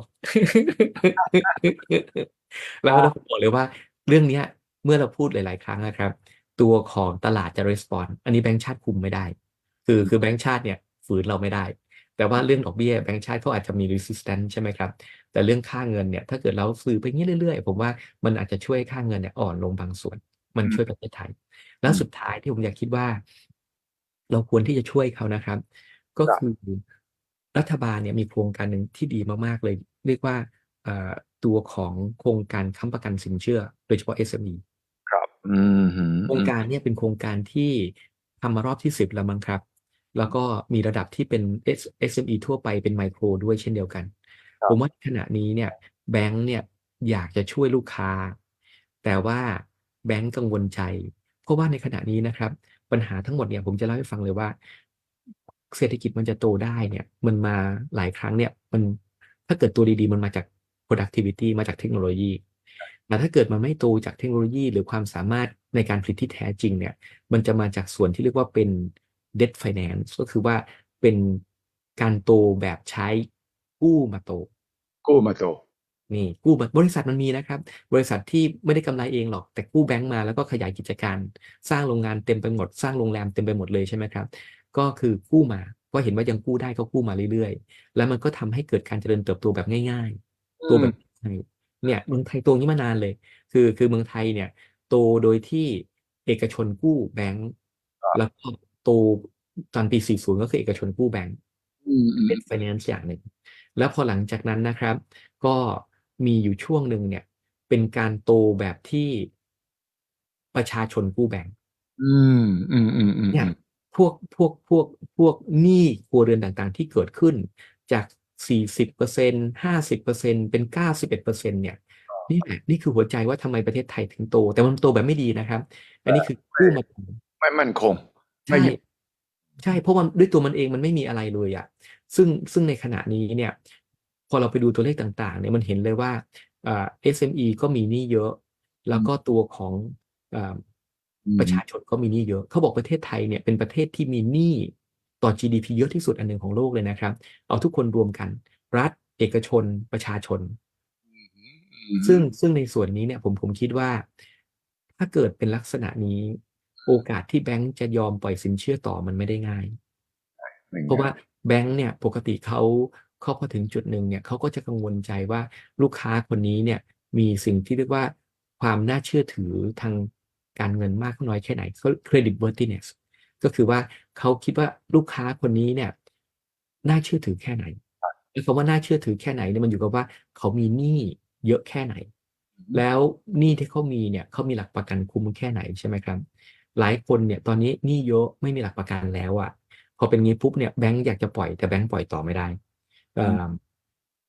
แล้วเราบอกเลยว่าเรื่องเนี้ยเมื่อเราพูดหลาย ๆ ครั้งนะครับตัวของตลาดจะ respond อันนี้แบงก์ชาติคุมไม่ได้คือคือแบงก์ชาติเนี่ยฝืนเราไม่ได้แต่ว่าเรื่องดอกเบี้ยแบงก์ชาติเขาอาจจะมี resistance ใช่ไหมครับแต่เรื่องค่าเงินเนี่ยถ้าเกิดเราซื้อไปเงี้ยเรื่อย ๆ ผมว่ามันอาจจะช่วยค่าเงินเนี่ยอ่อนลงบางส่วนมันช่วยประเทศไทยแล้วสุดท้ายที่ผมอยากคิดว่าเราควรที่จะช่วยเขานะครับก็คือรัฐบาลเนี่ยมีโครงการหนึ่งที่ดีมากๆเลยเรียกว่า เอ่อตัวของโครงการค้ำประกันสินเชื่อโดยเฉพาะ เอส เอ็ม อีครับอืมอืมโครงการเนี่ยเป็นโครงการที่ทำมารอบที่สิบแล้วมั้งครับแล้วก็มีระดับที่เป็น S- เอส เอ็ม อี ทั่วไปเป็นไมโครด้วยเช่นเดียวกัน ผมว่าขณะนี้เนี่ยแบงก์เนี่ยอยากจะช่วยลูกค้าแต่ว่าแบงก์กังวลใจเพราะว่าในขณะนี้นะครับปัญหาทั้งหมดเนี่ยผมจะเล่าให้ฟังเลยว่าเศรษฐกิจมันจะโตได้เนี่ยมันมาหลายครั้งเนี่ยมันถ้าเกิดตัวดีๆมันมาจาก productivity มาจากเทคโนโลยีแต่ถ้าเกิดมันไม่โตจากเทคโนโลยีหรือความสามารถในการผลิตที่แท้จริงเนี่ยมันจะมาจากส่วนที่เรียกว่าเป็น debt finance ก็คือว่าเป็นการโตแบบใช้กู้มาโตกู้มาโตนี่กู้แบบบริษัทมันมีนะครับบริษัทที่ไม่ได้กำไรเองหรอกแต่กู้แบงก์มาแล้วก็ขยายกิจการสร้างโรงงานเต็มไปหมดสร้างโรงแรมเต็มไปหมดเลยใช่ไหมครับก็คือกู้มาก็เห็นว่ายังกู้ได้ก็กู้มาเรื่อยๆแล้วมันก็ทำให้เกิดการเจริญเติบโตแบบง่ายๆตัวอืมแบบไทยเนี่ยเมืองไทยโตงี้มานานเลยคือคือเมืองไทยเนี่ยโตโดยที่เอกชนกู้แบงก์แล้วก็โตตอนปีสี่สิบก็คือเอกชนกู้แบงก์อืมอืมเป็น finance อย่างหนึ่งแล้วพอหลังจากนั้นนะครับ ก็มีอยู่ช่วงหนึ่งเนี่ยเป็นการโตแบบที่ประชาชนกู้แบงก์อืมอืมอืมอืมเนี่ยพวกพวกพวกพวกหนี้ครัวเรือนต่างๆที่เกิดขึ้นจากสี่สิบเปอร์เซ็นต์ห้าสิบเปอร์เซ็นต์เป็นเก้าสิบเอ็ดเปอร์เซ็นต์เนี่ยนี่แหละนี่คือหัวใจว่าทำไมประเทศไทยถึงโตแต่มันโตแบบไม่ดีนะครับอันนี้คือกู้มาไม่มั่นคงไม่ใช่ยืดใช่เพราะมันด้วยตัวมันเองมันไม่มีอะไรเลยอ่ะซึ่งซึ่งในขณะนี้เนี่ยพอเราไปดูตัวเลขต่างๆเนี่ยมันเห็นเลยว่าอ่า เอส เอ็ม อี ก็มีหนี้เยอะแล้วก็ตัวของอ่าอืประชาชมนก็มีหนี้เยอะเขาบอกประเทศไทยเนี่ยเป็นประเทศที่มีหนี้ต่อ จี ดี พี เยอะที่สุดอันหนึ่งของโลกเลยนะครับเอาทุกคนรวมกันรัฐเอกชนประชาชนอืซึ่งมซึ่งในส่วนนี้เนี่ยผมผมคิดว่าถ้าเกิดเป็นลักษณะนี้โอกาสที่แบงก์จะยอมปล่อยสินเชื่อต่อมันไม่ได้ง่ายไม่เพราะว่าง่ายแบงก์เนี่ยปกติเขาเขาพอถึงจุดหนึ่งเนี่ยเขาก็จะกังวลใจว่าลูกค้าคนนี้เนี่ยมีสิ่งที่เรียกว่าความน่าเชื่อถือทางการเงินมากน้อยแค่ไหนเขา credit worthiness ก็คือว่าเขาคิดว่าลูกค้าคนนี้เนี่ยน่าเชื่อถือแค่ไหนคือคำว่าน่าเชื่อถือแค่ไหนเนี่ยมันอยู่กับว่าเขามีหนี้เยอะแค่ไหน แล้วหนี้ที่เขามีเนี่ยเขามีหลักประกันคุ้มแค่ไหนใช่ไหมครับหลายคนเนี่ยตอนนี้หนี้เยอะไม่มีหลักประกันแล้วอ่ะพอเป็นงี้ปุ๊บเนี่ยแบงก์อยากจะปล่อยแต่แบงก์ปล่อยต่อไม่ได้เอ่อ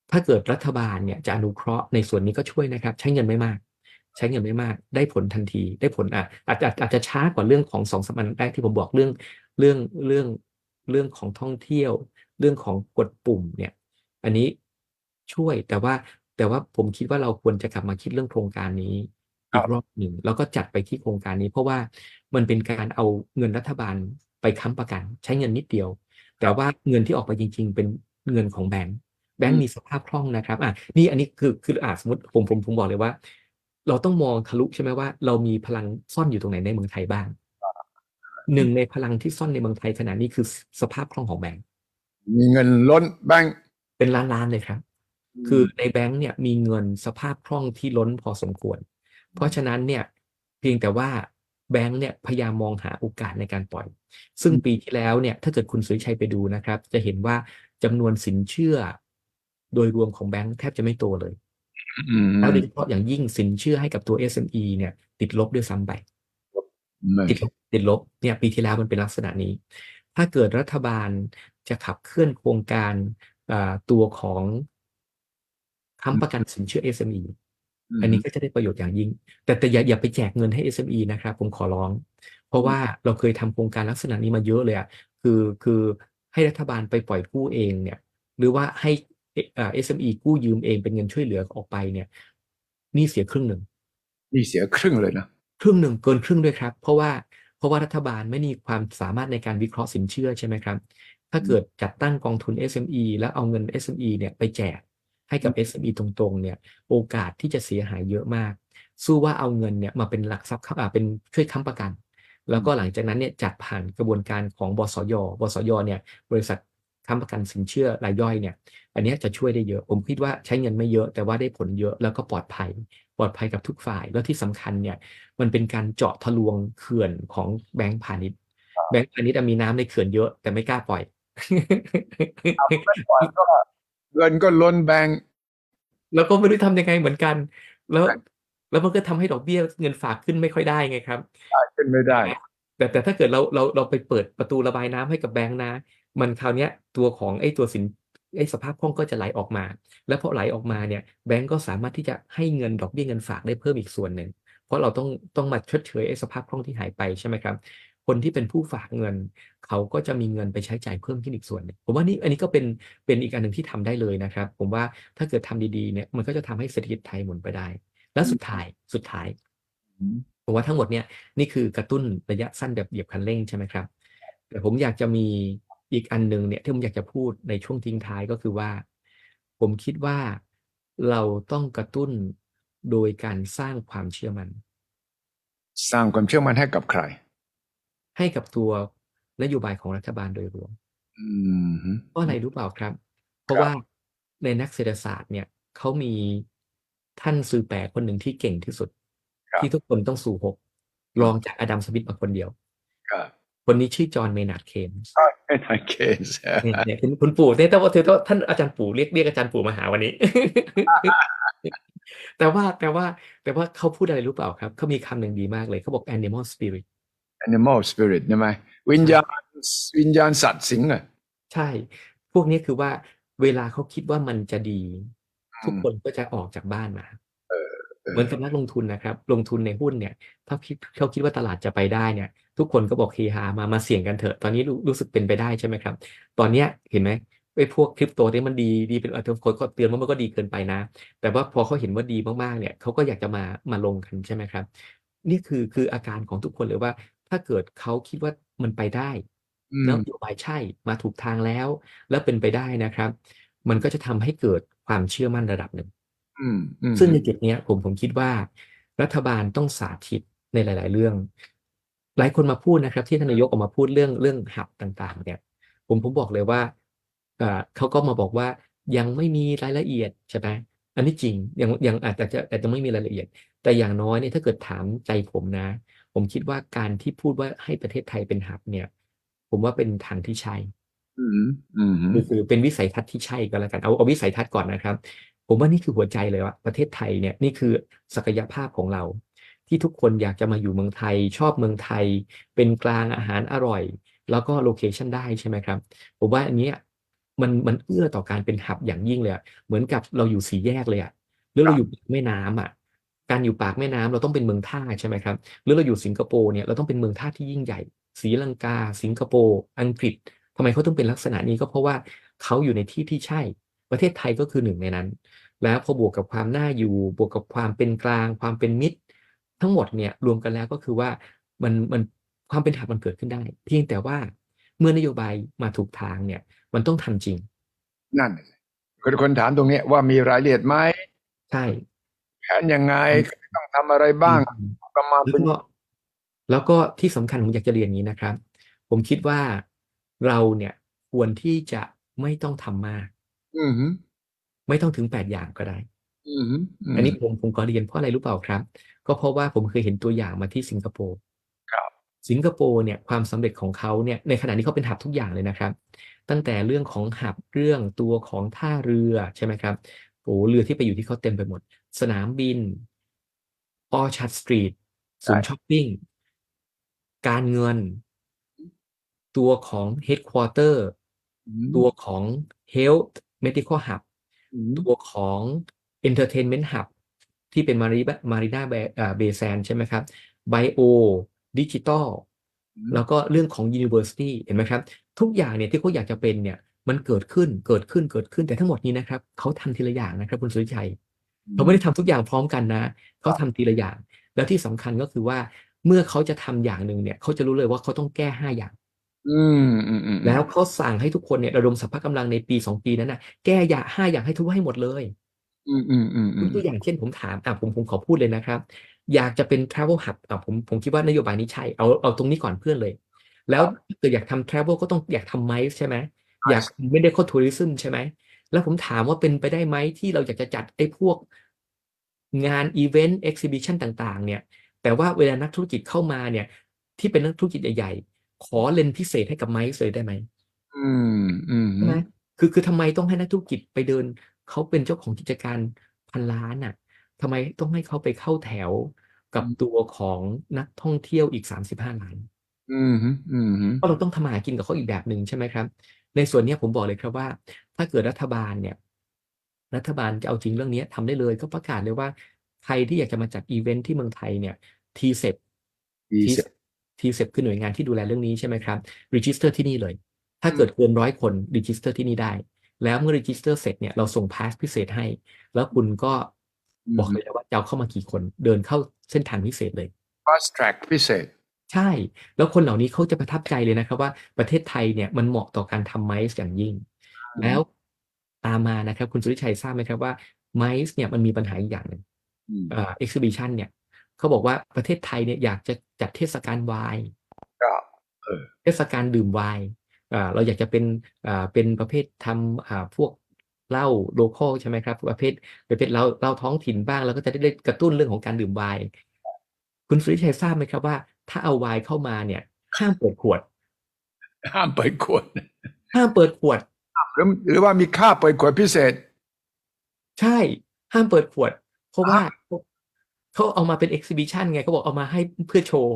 ถ้าเกิดรัฐบาลเนี่ยจะอนุเคราะห์ในส่วนนี้ก็ช่วยนะครับใช้เงินไม่มากใช้เงินไม่มากได้ผลทันทีได้ผลอ่ะอาจจะอาจจะช้ากว่าเรื่องของสองสามอันแรกที่ผมบอกเรื่องเรื่องเรื่องเรื่องของท่องเที่ยวเรื่องของกดปุ่มเนี่ยอันนี้ช่วยแต่ว่าแต่ว่าผมคิดว่าเราควรจะกลับมาคิดเรื่องโครงการนี้อีกรอบหนึ่งแล้วก็จัดไปที่โครงการนี้เพราะว่ามันเป็นการเอาเงินรัฐบาลไปค้ำประกันใช้เงินนิดเดียวแต่ว่าเงินที่ออกไปจริง ๆ เป็นเงินของแบงก์ แบงก์มีสภาพคล่องนะครับอ่ะนี่อันนี้คือคืออ่ะสมมติผมผมผมบอกเลยว่า เราต้องมองทะลุใช่ไหมว่าเรามีพลังซ่อนอยู่ตรงไหนในเมืองไทยบ้างหนึ่งในพลังที่ซ่อนในเมืองไทยขณะนี้คือสภาพคล่องของแบงก์มีเงินล้นแบงค์เป็นล้านล้านเลยครับคือในแบงก์เนี่ยมีเงินสภาพคล่องที่ล้นพอสมควรเพราะฉะนั้นเนี่ยเพียงแต่ว่าแบงก์เนี่ยพยายามมองหาโอกาสในการปล่อยซึ่งปีที่แล้วเนี่ยถ้าเกิดคุณสุริชัยไปดูนะครับจะเห็นว่าจำนวนสินเชื่อโดยรวมของแบงก์แทบจะไม่โตเลยแล้วโดยเฉพาะอย่างยิ่งสินเชื่อให้กับตัว เอส เอ็ม อี เนี่ยติดลบด้วยซ้ำไปติดลบติดลบเนี่ยปีที่แล้วมันเป็นลักษณะนี้ ถ้าเกิดรัฐบาลจะขับเคลื่อนโครงการตัวของค้ำประกันสินเชื่อ เอส เอ็ม อี อันนี้ก็จะได้ประโยชน์อย่างยิ่งแต่แต่อย่าอย่าไปแจกเงินให้ เอส เอ็ม อี นะครับผมขอร้องเพราะว่าเราเคยทำโครงการลักษณะนี้มาเยอะเลยอ่ะคือคือให้รัฐบาลไปปล่อยกู้เองเนี่ยหรือว่าให้เอสเอ็มอีกู้ยืมเองเป็นเงินช่วยเหลือออกไปเนี่ยนี่เสียครึ่งหนึ่งนี่เสียครึ่งเลยนะครึ่งหนึ่งเกินครึ่งด้วยครับเพราะว่าเพราะว่ารัฐบาลไม่มีความสามารถในการวิเคราะห์สินเชื่อใช่ไหมครับถ้าเกิดจัดตั้งกองทุน เอส เอ็ม อี แล้วเอาเงิน เอส เอ็ม อี เนี่ยไปแจกให้กับ เอส เอ็ม อี ตรงๆเนี่ยโอกาสที่จะเสียหายเยอะมากสู้ว่าเอาเงินเนี่ยมาเป็นหลักทรัพย์อ่าเป็นช่วยค้ำประกันแล้วก็หลังจากนั้นเนี่ยจัดผ่านกระบวนการของบสยบสยเนี่ยบริษัทค้ำประกันสินเชื่อรายย่อยเนี่ยอันนี้จะช่วยได้เยอะผมคิดว่าใช้เงินไม่เยอะแต่ว่าได้ผลเยอะแล้วก็ปลอดภัยปลอดภัยกับทุกฝ่ายแล้วที่สำคัญเนี่ยมันเป็นการเจาะทะลวงเขื่อนของแบงก์พาณิชย์แบงก์พาณิชย์มีน้ำในเขื่อนเยอะแต่ไม่กล้าปล่อยเงินก็ล้นแบงค์แล้วก็ไม่รู้ทำยังไงเหมือนกัน แล้วแล้วมันก็ทำให้ดอกเบี้ยเงินฝากขึ้นไม่ค่อยได้ไงครับขึ้นไม่ได้แต่แต่ถ้าเกิดเราเราเราไปเปิดประตูระบายน้ำให้กับแบงค์นะมันคราวนี้ตัวของไอ้ตัวสินไอ้สภาพคล่องก็จะไหลออกมา แล้วพอไหลออกมาเนี่ยแบงก์ก็สามารถที่จะให้เงินดอกเบี้ยเงินฝากได้เพิ่มอีกส่วนหนึ่งเพราะเราต้องต้องมาชดเชยไอ้สภาพคล่องที่หายไปใช่ไหมครับคนที่เป็นผู้ฝากเงินเขาก็จะมีเงินไปใช้จ่ายเพิ่มขึ้นอีกส่วนหนึ่งผมว่านี่อันนี้ก็เป็นเป็นอีกอันหนึ่งที่ทำได้เลยนะครับผมว่าถ้าเกิดทำดีๆเนี่ยมันก็จะทำให้เศรษฐกิจไทยหมุนไปได้ แล้วสุดท้ายสุดท้ายผมว่าทั้งหมดเนี่ยนี่คือกระตุ้นระยะสั้นแบบเหยียบคันเร่งใช่ไหมครับแต่ผมอยากจะมีอีกอันหนึ่งเนี่ยที่ผมอยากจะพูดในช่วงทิ้งท้ายก็คือว่าผมคิดว่าเราต้องกระตุ้นโดยการสร้างความเชื่อมั่นสร้างความเชื่อมั่นให้กับใครให้กับตัวนโยบายของรัฐบาลโดยรวมเพราะอะไรรู้เปล่าครับเพราะว่าในนักเศรษฐศาสตร์เนี่ยเขามีท่านซือแปะคนหนึ่งที่เก่งที่สุดที่ทุกคนต้องสู่หกรองจากอดัมสมิธมาคนเดียวคนนี้ชื่อจอห์นเมนาร์ดเคนส์เมนาร์ดเคนส์เนี่ยคุณคุณปู่เนี่ยแต่ว่าถือว่าท่านอาจารย์ปู่เรียกเรียกอาจารย์ปู่มาหาวันนี้ แต่ว่าแต่ว่าแต่ว่าเขาพูดอะไรรู้เปล่าครับเขามีคำหนึ่งดีมากเลยเขาบอก animal spirit animal spirit ใช่ไหมวิญญาณวิญญาณสัตว์สิงอ่ะใช่พวกนี้คือว่าเวลาเขาคิดว่ามันจะดีทุกคนก็จะออกจากบ้านมาเหมือนกับนักลงทุนนะครับลงทุนในหุ้นเนี่ยถ้าคิดเขาคิดว่าตลาดจะไปได้เนี่ยทุกคนก็บอกเฮฮามามาเสี่ยงกันเถอะตอนนี้รู้รู้สึกเป็นไปได้ใช่ไหมครับตอนเนี้ยเห็นไหมไอ้พวกคริปโตเนี่ยมันดีดีเป็นอัตคนก็เตือนว่ามันก็ดีเกินไปนะแต่ว่าพอเขาเห็นว่าดีมากๆเนี่ยเขาก็อยากจะมามาลงกันใช่ไหมครับนี่คือคืออาการของทุกคนเลยว่าถ้าเกิดเขาคิดว่ามันไปได้แล้วนโยบายใช่มาถูกทางแล้ว แล้วเป็นไปได้นะครับ มันก็จะทำให้เกิดความเชื่อมั่นระดับหนึ่งซึ่งในจุดนี้ผมผมคิดว่ารัฐบาลต้องสาธิตในหลาย ๆ เรื่อง หลายคนมาพูดนะครับ ที่ท่านนายกออกมาพูดเรื่องเรื่องหับต่าง ๆ เนี่ยผมผมบอกเลยว่าเขาก็มาบอกว่ายังไม่มีรายละเอียดใช่ไหมอันนี้จริงยังยังอาจจะอาจจะไม่มีรายละเอียด แต่อย่างน้อยเนี่ยถ้าเกิดถามใจผมนะ ผมคิดว่าการที่พูดว่าให้ประเทศไทยเป็นหับเนี่ย ผมว่าเป็นทางที่ใช่คือคือเป็นวิสัยทัศน์ที่ใช่ก็แล้วกันเอาเอาวิสัยทัศน์ก่อนนะครับผมว่านี่คือหัวใจเลยว่าประเทศไทยเนี่ยนี่คือศักยภาพของเราที่ทุกคนอยากจะมาอยู่เมืองไทยชอบเมืองไทยเป็นกลางอาหารอร่อยแล้วก็โลเคชันได้ใช่ไหมครับผมว่าอันนี้มันมันเอื้อต่อการเป็นหับอย่างยิ่งเลยอะเหมือนกับเราอยู่สี่แยกเลยอะหรือครับเราอยู่ปากแม่น้ำอะการอยู่ปากแม่น้ำเราต้องเป็นเมืองท่าใช่ไหมครับหรือเราอยู่สิงคโปร์เนี่ยเราต้องเป็นเมืองท่าที่ยิ่งใหญ่ศรีลังกาสิงคโปร์อังกฤษทำไมเขาต้องเป็นลักษณะนี้ก็เพราะว่าเขาอยู่ในที่ที่ใช่ประเทศไทยก็คือหนึ่งในนั้น แล้วพอบวกกับความน่าอยู่บวกกับความเป็นกลางความเป็นมิตรทั้งหมดเนี่ยรวมกันแล้วก็คือว่ามันมันความเป็นธรรมมันเกิดขึ้นได้เพียงแต่ว่าเมื่อนโยบายมาถูกทางเนี่ยมันต้องทำจริงนั่นน่ะสิคนคนถามตรงเนี้ยว่ามีรายละเอียดไหมใช่แผนยังไงอืต้องทำอะไรมบ้างอืมประมาณเป็นแล้วก็แล้วก็ที่สำคัญผมอยากจะเรียนอย่างนี้นะครับผมคิดว่าเราเนี่ยควรที่จะไม่ต้องทำมากอืมฮึไม่ต้องถึงแปดอย่างก็ได้อืมฮึอืมอันนี้ผมผมขอเรียนเพราะอะไรรู้เปล่าครับก็เพราะว่าผมเคยเห็นตัวอย่างมาที่สิงคโปร์ครับสิงคโปร์เนี่ยความสำเร็จของเขาเนี่ยในขณะนี้เขาเป็นหับทุกอย่างเลยนะครับตั้งแต่เรื่องของหับเรื่องตัวของท่าเรือใช่ไหมครับโอ้เรือที่ไปอยู่ที่เขาเต็มไปหมดสนามบินออชาร์ดสตรีทศูนย์ช้อใช่ปปิ้งการเงินตัวของ Headquarter อืมตัวของ Health Medical Hub อืมตัวของ Entertainment Hub ที่เป็นมารีมารีนาเบย์แซนใช่ไหมครับไบโอดิจิตอลอืมแล้วก็เรื่องของ University เห็นไหมครับทุกอย่างเนี่ยที่เขาอยากจะเป็นเนี่ยมันเกิดขึ้นเกิดขึ้นเกิดขึ้นแต่ทั้งหมดนี้นะครับเขาทำทีละอย่างนะครับคุณสุริชัยเขาไม่ได้ทำทุกอย่างพร้อมกันนะเขาทำทีละอย่างแล้วที่สำคัญก็คือว่าเมื่อเขาจะทำอย่างหนึ่งเนี่ยเขาจะรู้เลยว่าเขาต้องแก้ห้าอย่างอืมอืมอืมอืมแล้วเขาสั่งให้ทุกคนเนี่ยระดมสรรพกำลังในปีสองปีนั้นน่ะแก้อย่างห้าอย่างให้ทุกให้หมดเลยอืมอืมอืมอืมยกตัวอย่างเช่นผมถามอ่ะผมผมขอพูดเลยนะครับอยากจะเป็น Travel Hub อ่ะผมผมคิดว่านโยบายนี้ใช่เอาเอาตรงนี้ก่อนเพื่อนเลยแล้วถ้าเกิดอยากทำ Travel ก็ต้องอยากทำไมซ์ใช่ไหมอยาก Medical Tourism ใช่ไหมแล้วผมถามว่าเป็นไปได้ไหมที่เราอยากจะจัดไอ้พวกงานอีเวนต์ Exhibition ต่างๆเนี่ยแต่ว่าเวลานักธุรกิจเข้ามาเนี่ยที่เป็นนักธุรกิจใหญ่ๆขอเลนส์พิเศษให้กับไมซ์เลยได้ไหมอืมอืมใช่ไหมคือคือทำไมต้องให้นักธุรกิจไปเดินเขาเป็นเจ้าของกิจการพันล้านอ่ะทำไมต้องให้เขาไปเข้าแถวกับตัวของนักท่องเที่ยวอีกสามสิบห้าล้านอืมอืมเพราะเราต้องทำมาหากินกับเขาอีกแบบหนึ่งใช่ไหมครับในส่วนเนี้ยผมบอกเลยครับว่าถ้าเกิดรัฐบาลเนี่ยรัฐบาลจะเอาจริงเรื่องนี้ทำได้เลยก็ประกาศเลยว่าใครที่อยากจะมาจัดอีเวนท์ที่เมืองไทยเนี่ยทีเซปดีทีเสร็จทีเซปคือหน่วยงานที่ดูแลเรื่องนี้ใช่ไหมครับรีจิสเตอร์ที่นี่เลย ถ้าอืมเกิดเกินร้อยคนรีจิสเตอร์ที่นี่ได้แล้วเมื่อรีจิสเตอร์เสร็จเนี่ยเราส่งพาสพิเศษให้แล้วคุณก็อืบอกเลยมนะว่าจะเอาเข้ามากี่คนเดินเข้าเส้นทางพิเศษเลย fast track พิเศษใช่แล้วคนเหล่านี้เขาจะประทับใจเลยนะครับว่าประเทศไทยเนี่ยมันเหมาะต่อการทำไมซ์อย่างยิ่งอืมแล้วตามมานะครับคุณสุริชัยทราบไหมครับว่าไมซ์เนี่ยมันมีปัญหาอีกอย่างหนึ่งอืมเอ่อ exhibition เนี่ยเขาบอกว่าประเทศไทยเนี่ยอยากจะจัดเทศกาลไวน์ก็เออเทศกาลดื่มไวน์อ่าเราอยากจะเป็นอ่าเป็นประเภททำอ่าพวกเหล้าโลคอลใช่ไหมครับประเภทประเภทเหล้าเหล้าท้องถิ่นบ้างแล้วก็จะได้กระตุ้นเรื่องของการดื่มไวน์คุณสุริชัยทราบไหมครับว่าถ้าเอาไวน์เข้ามาเนี่ยห้ามเปิดขวดห้ามเปิดขวดห้ามเปิดขวดหรือหรือว่ามีค่าเปิดขวดพิเศษใช่ห้ามเปิดขวดเพราะว่าห้ามเขาเอามาเป็นเอ็กซิบิชันไงเขาบอกเอามาให้เพื่อโชว์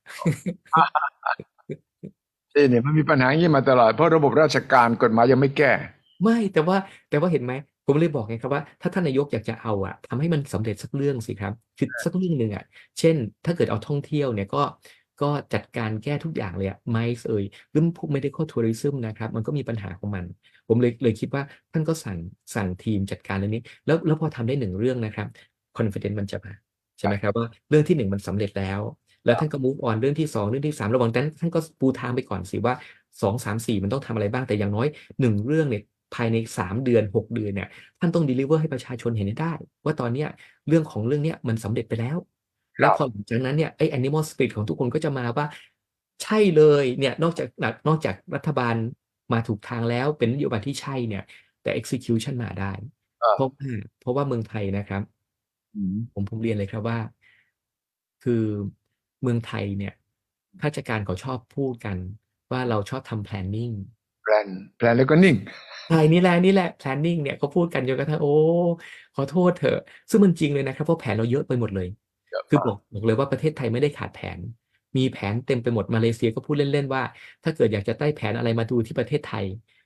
ที่เนี่ยมันมีปัญหาอย่างนี้มาตลอดเพราะระบบราชการกฎหมายยังไม่แก้ไม่แต่ว่าแต่ว่าเห็นไหมผมเลยบอกไงครับว่าถ้าท่านนายกอยากจะเอาอะทำให้มันสำเร็จสักเรื่องสิครับคือสักเรื่องหนึ่งอะเช่นถ้าเกิดเอาท่องเที่ยวเนี่ยก็ก็จัดการแก้ทุกอย่างเลยอะไมซ์เอ่ยเรื่องพวก medical tourism นะครับมันก็มีปัญหาของมันผมเลยเลยคิดว่าท่านก็สั่งสั่งทีมจัดการเรื่องนี้แล้วแล้วพอทำได้หนึ่งเรื่องนะครับ confidence มันจะมาใช่ไหมครับว่าเรื่องที่หนึ่งมันสำเร็จแล้วแล้วท่านก็ move on เรื่องที่สองเรื่องที่สามระหว่างนั้นท่านก็ปูทางไปก่อนสิว่าสองสามสี่มันต้องทำอะไรบ้างแต่อย่างน้อยหนึ่งเรื่องเนี่ย ภายในสามเดือนหกเดือนเนี่ยท่านต้อง deliver ให้ประชาชนเห็นให้ได้ว่าตอนเนี้ยเรื่องของเรื่องเนี้ยมันสำเร็จไปแล้วแล้วพอหลังจากนั้นเนี่ยไอ้ animal spirit ของทุกคนก็จะมาว่าใช่เลยเนี่ยนอกจากนอกจากรัฐบาลมาถูกทางแล้วเป็นนโยบายที่ใช่เนี่ยแต่ execution มาได้เออเพราะว่าเพราะว่าเมืองไทยนะครับอืมผมผมเรียนเลยครับว่าคือเมืองไทยเนี่ยข้าราชการเขาชอบพูดกันว่าเราชอบทำ planning แพลนแพลนแล้วก็นิ่งใช่นี่แหละนี่แหละ planning เนี่ยเขาพูดกันจนกระทั่งโอ้ขอโทษเถอะซึ่งมันจริงเลยนะครับเพราะแผนเราเยอะไปหมดเลยเยอะมากคือบอกบอกเลยว่าประเทศไทยไม่ได้ขาดแผนมีแผนเต็มไปหมดมาเลเซียก็พูดเล่นๆว่าถ้าเกิดอยากจะได้แผนอะไรมาดูที่ประเทศไทย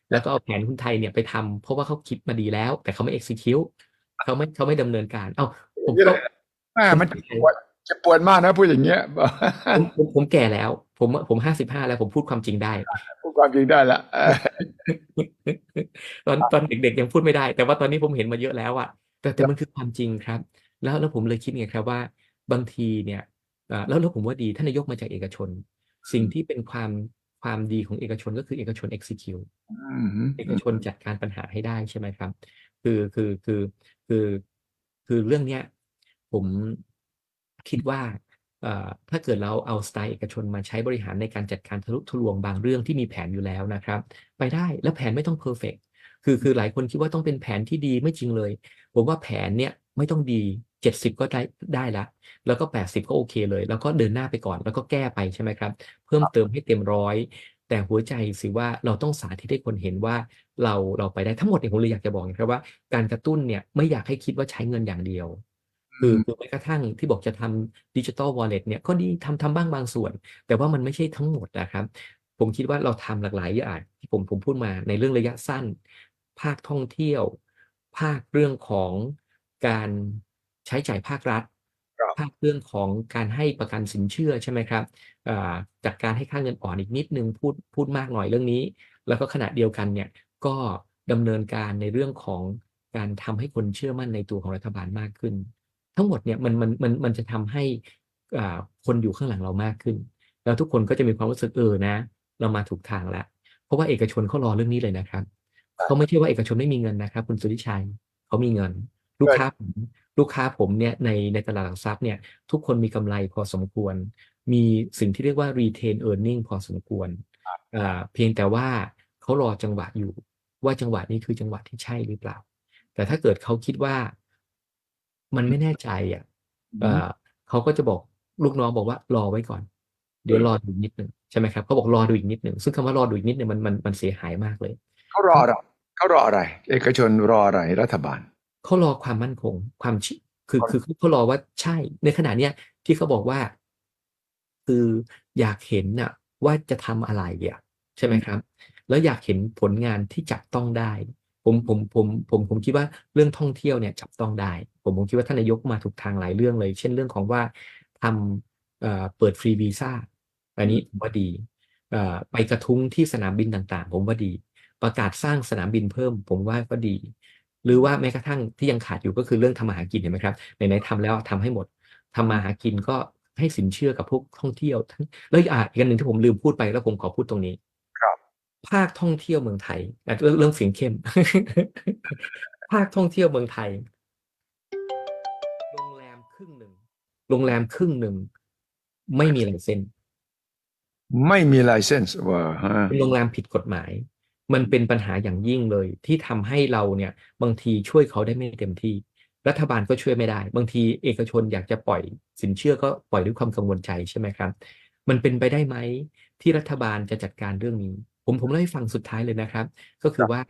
แล้วก็เอาแผนหุ้นไทยเนี่ยไปทำเพราะว่าเขาคิดมาดีแล้ว แต่เขาไม่ execute เขาไม่เขาไม่ดำเนินการ เอ้าผมนี่แหก็ละแม่คุณมันสุริชัยจะปวดจะปวดมากนะพูดอย่างเงี้ยผมผมผมแก่แล้ว ผมผมห้าสิบห้าแล้วผมพูดความจริงได้พูดความจริงได้ละเออตอนตอนเด็กๆยังพูดไม่ได้ แต่ว่าตอนนี้ผมเห็นมาเยอะแล้วอะแต่แต่มันคือความจริงครับ แล้วแล้วผมเลยคิดไงครับว่าบางทีเนี่ยเอ่อแล้วแล้วผมว่าดีท่านนายกมาจากเอกชน สิ่งที่เป็นความความดีของเอกชนก็คือเอกชน execute อืมอืมเอกชนจัดการปัญหาให้ได้ใช่ไหมครับคือคือคือคือคือเรื่องเนี้ยผมคิดว่าเอ่อถ้าเกิดเราเอาสไตล์เอกชนมาใช้บริหารในการจัดการทะลุทะลวงบางเรื่องที่มีแผนอยู่แล้วนะครับไปได้แล้วแผนไม่ต้องเพอร์เฟกต์คือคือหลายคนคิดว่าต้องเป็นแผนที่ดีไม่จริงเลยผมว่าแผนเนี่ยไม่ต้องดีเจ็ดสิบก็ได้ได้ละแล้วก็แปดสิบก็โอเคเลยแล้วก็เดินหน้าไปก่อนแล้วก็แก้ไปใช่ไหมครับเพิ่มเติมให้เต็มร้อยแต่หัวใจสิว่าเราต้องสาธิตให้คนเห็นว่าเราเราไปได้ทั้งหมดเนี่ยผมเลยอยากจะบอกนะครับว่าการกระตุ้นเนี่ยไม่อยากให้คิดว่าใช้เงินอย่างเดียว คือคือแม้กระทั่งที่บอกจะทำดิจิ t a ลวอลเล็ตเนี่ยก็ดีทำทำบ้างบางส่วน แต่ว่ามันไม่ใช่ทั้งหมดนะครับ ผมคิดว่าเราทำหลากหลายอย่างที่ผมผมพูดมาในเรื่องระยะสั้น ภาคท่องเที่ยว ภาคเรื่องของการใช้จ่ายภาครัฐครับภาคเรื่องของการให้ประกันสินเชื่อใช่ไหมครับอ่าจากการให้ค่าเงินอ่อนอีกนิดนึงพูดพูดมากหน่อยเรื่องนี้ แล้วก็ขณะเดียวกันเนี่ยก็ดำเนินการในเรื่องของการทำให้คนเชื่อมั่นในตัวของรัฐบาลมากขึ้น ทั้งหมดเนี่ยมันมันมันมันจะทำให้อ่าคนอยู่ข้างหลังเรามากขึ้น แล้วทุกคนก็จะมีความรู้สึกเออนะ เรามาถูกทางแล้ว เพราะว่าเอกชนเขารอเรื่องนี้เลยนะครับเขาไม่ใช่ว่าเอกชนไม่มีเงินนะครับคุณสุริชัยเขามีเงิน ลูกค้าผมลูกค้าผมเนี่ยในในตลาดหลักทรัพย์เนี่ยทุกคนมีกำไรพอสมควร มีสิ่งที่เรียกว่า retain earning พอสมควรอ่าเพียงแต่ว่าเขารอจังหวะอยู่ว่าจังหวะนี้คือจังหวะที่ใช่หรือเปล่า แต่ถ้าเกิดเขาคิดว่ามันไม่แน่ใจอ่ะเอ่อเขาก็จะบอกลูกน้องบอกว่ารอไว้ก่อน เดี๋ยวรอดูอีกนิดหนึ่งใช่ไหมครับเขาบอกรอดูอีกนิดหนึ่งซึ่งคำว่ารอดูอีกนิดเนี่ยมันมันมันเสียหายมากเลยเขารออะไรเขารออะไรเอกชนรออะไรรัฐบาลเขารอความมั่นคงความชิคือคือเขารอว่าใช่ในขณะเนี้ยที่เขาบอกว่า คืออยากเห็นน่ะว่าจะทำอะไรอ่ะใช่ไหมครับแล้วอยากเห็นผลงานที่จับต้องได้ผมผมผมผมผมคิดว่าเรื่องท่องเที่ยวเนี่ยจับต้องได้ผมผมคิดว่าท่านนายกมาถูกทางหลายเรื่องเลย เช่นเรื่องของว่าทำเอ่อเปิดฟรีวีซ่าอันนี้ผมว่าดีเอ่อไปกระทุ้งที่สนามบินต่างๆผมว่าดีประกาศสร้างสนามบินเพิ่มผมว่าก็ดี หรือว่าแม้กระทั่งที่ยังขาดอยู่ก็คือเรื่องทำมาหากินเห็นไหมครับไหนๆทำแล้วทำให้หมดทำมาหากินก็ให้สินเชื่อกับพวกท่องเที่ยวทั้งแล้วอ่ะอีกอันหนึ่งที่ผมลืมพูดไปแล้วผมขอพูดตรงนี้ครับภาคท่องเที่ยวเมืองไทยอ่ะเรื่องเรื่องเสียงเข้ม ภาคท่องเที่ยวเมืองไทยโรงแรมครึ่งหนึ่งโรงแรมครึ่งหนึ่งไม่มีไลเซนส์ไม่มีไลเซนส์ว่าฮะเป็นโรงแรมผิดกฎหมาย มันเป็นปัญหาอย่างยิ่งเลยที่ทำให้เราเนี่ยบางทีช่วยเขาได้ไม่เต็มที่ รัฐบาลก็ช่วยไม่ได้ บางทีเอกชนอยากจะปล่อยสินเชื่อก็ปล่อยด้วยความกังวลใจใช่ไหมครับ มันเป็นไปได้ไหมที่รัฐบาลจะจัดการเรื่องนี้ ผมผมเล่าให้ฟังสุดท้ายเลยนะครับ ก็คือว่า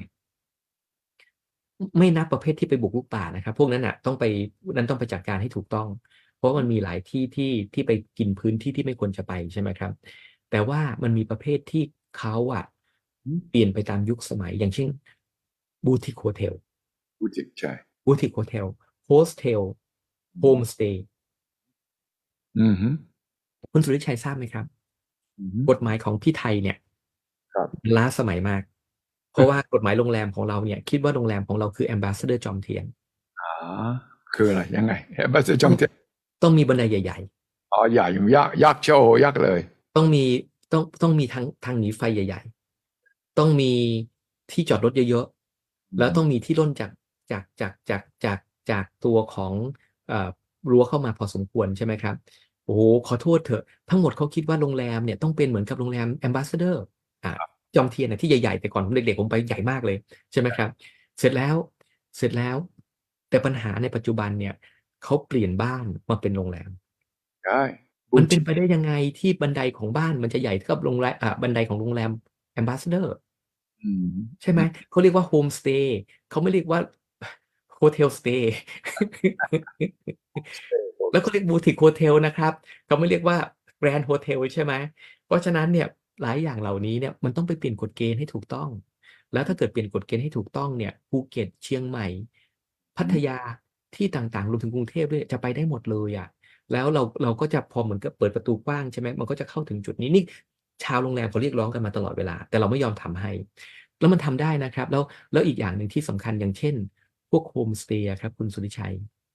ไม่นับประเภทที่ไปบุกรุกป่านะครับพวกนั้นอ่ะต้องไปนั้นต้องไปจัดการให้ถูกต้อง เพราะมันมีหลายที่ที่ที่ไปกินพื้นที่ที่ไม่ควรจะไปใช่ไหมครับ แต่ว่ามันมีประเภทที่เขาอ่ะเปลี่ยนไปตามยุคสมัยอย่างเช่นบูติกโฮเทลพูดจิตใจบูติกโฮเทลโฮสเทลโฮมสเตย์อืมฮึคุณสุริชัยทราบไหมครับอืมฮึกฎหมายของพี่ไทยเนี่ยครับล้าสมัยมาก เพราะว่ากฎหมายโรงแรมของเราเนี่ยคิดว่าโรงแรมของเราคือ Ambassador จอมเทียนอ๋อคืออะไรยังไงบัสจต้องงเทียนต้องมีบันไดใหญ่อ๋อใหญ่ยักษ์ยักษ์โชว์ยักษ์เลยต้องมีต้องต้องมีทางทางหนีไฟใหญ่ๆต้องมีที่จอดรถเยอะๆแล้วต้องมีที่ร่นจากจากจากจากจากจากตัวของเอ่อรั้วเข้ามาพอสมควรใช่ไหมครับโอ้โหขอโทษเถอะทั้งหมดเขาคิดว่าโรงแรมเนี่ยต้องเป็นเหมือนกับโรงแรม Ambassador อ่าจอมเทียนนะที่ใหญ่ๆแต่ก่อนผมเด็กๆผมไปใหญ่มากเลยใช่ไหมครับเสร็จแล้วเสร็จแล้วแต่ปัญหาในปัจจุบันเนี่ยเขาเปลี่ยนบ้านมาเป็นโรงแรมใช่บูมันเป็ตินไปได้ยังไงที่บันไดของบ้านมันจะใหญ่เท่ากับโรงแรมอ่าบันไดของโรงแรม Ambassador อืมใช่ไหมเขาเรียกว่าโฮมสเตย์เขาไม่เรียกว่าโฮเทลสเตย์แล้วก็เรียกบูติกโฮเทลนะครับเขาไม่เรียกว่าแกรนด์โฮเทลใช่ไหมเพราะฉะนั้นเนี่ยหลายอย่างเหล่านี้เนี่ยมันต้องไปเปลี่ยนกฎเกณฑ์ให้ถูกต้องแล้วถ้าเกิดเปลี่ยนกฎเกณฑ์ให้ถูกต้องเนี่ยภูเก็ตเชียงใหม่พัทยาที่ต่างๆรวมถึงกรุงเทพด้วยจะไปได้หมดเลยอ่ะแล้วเราเราก็จะพอเหมือนกับเปิดประตูกว้างใช่ไหมมันก็จะเข้าถึงจุดนี้นี่ชาวโรงแรมเขาเรียกร้องกันมาตลอดเวลาแต่เราไม่ยอมทำให้แล้วมันทำได้นะครับแล้วแล้วอีกอย่างหนึ่งที่สำคัญอย่างเช่นพวกโฮมสเตย์ครับคุณสุทธิชัย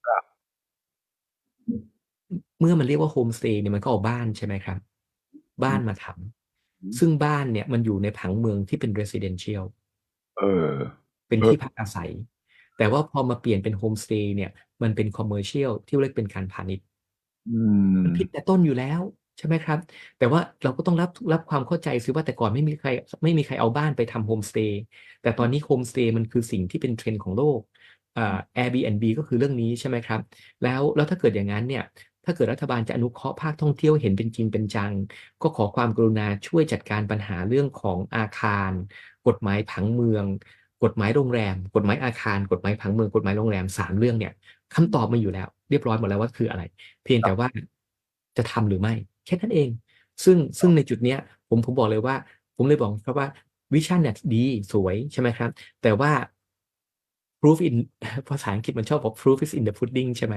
เมื่อมันเรียกว่าโฮมสเตย์เนี่ยมันก็เอาบ้านใช่ไหมครับบ้านมาทำซึ่งบ้านเนี่ยมันอยู่ในผังเมืองที่เป็น residential เออเป็นที่พักอาศัยแต่ว่าพอมาเปลี่ยนเป็นโฮมสเตย์เนี่ยมันเป็น commercial ที่เรียกเป็นการพาณิชย์มันผิดแต่ต้นอยู่แล้วใช่ไหมครับแต่ว่าเราก็ต้องรับรับความเข้าใจซิว่าแต่ก่อนไม่มีใครไม่มีใครเอาบ้านไปทำโฮมสเตย์แต่ตอนนี้โฮมสเตย์มันคือสิ่งที่เป็นเทรนด์ของโลกอ่า Airbnb ก็คือเรื่องนี้ใช่ไหมครับแล้วแล้วถ้าเกิดอย่างนั้นเนี่ยถ้าเกิดรัฐบาลจะอนุเคราะห์ภาคท่องเที่ยวเห็นเป็นจริงเป็นจังก็ขอความกรุณาช่วยจัดการปัญหาเรื่องของอาคารกฎหมายผังเมืองกฎหมายโรงแรมกฎหมายอาคารกฎหมายผังเมืองกฎหมายโรงแรมสามเรื่องเนี่ยคำตอบมาอยู่แล้วเรียบร้อยหมดแล้วว่าคืออะไรเพียงแต่ว่าจะทำหรือไม่แค่นั้นเองซึ่งซึ่งในจุดเนี้ยผมผมบอกเลยว่าผมเลยบอกครับว่าวิชั่นเนี่ยดีสวยใช่ไหมครับแต่ว่า proof in ภาษาอังกฤษมันชอบบอก proof is in the pudding ใช่ไหม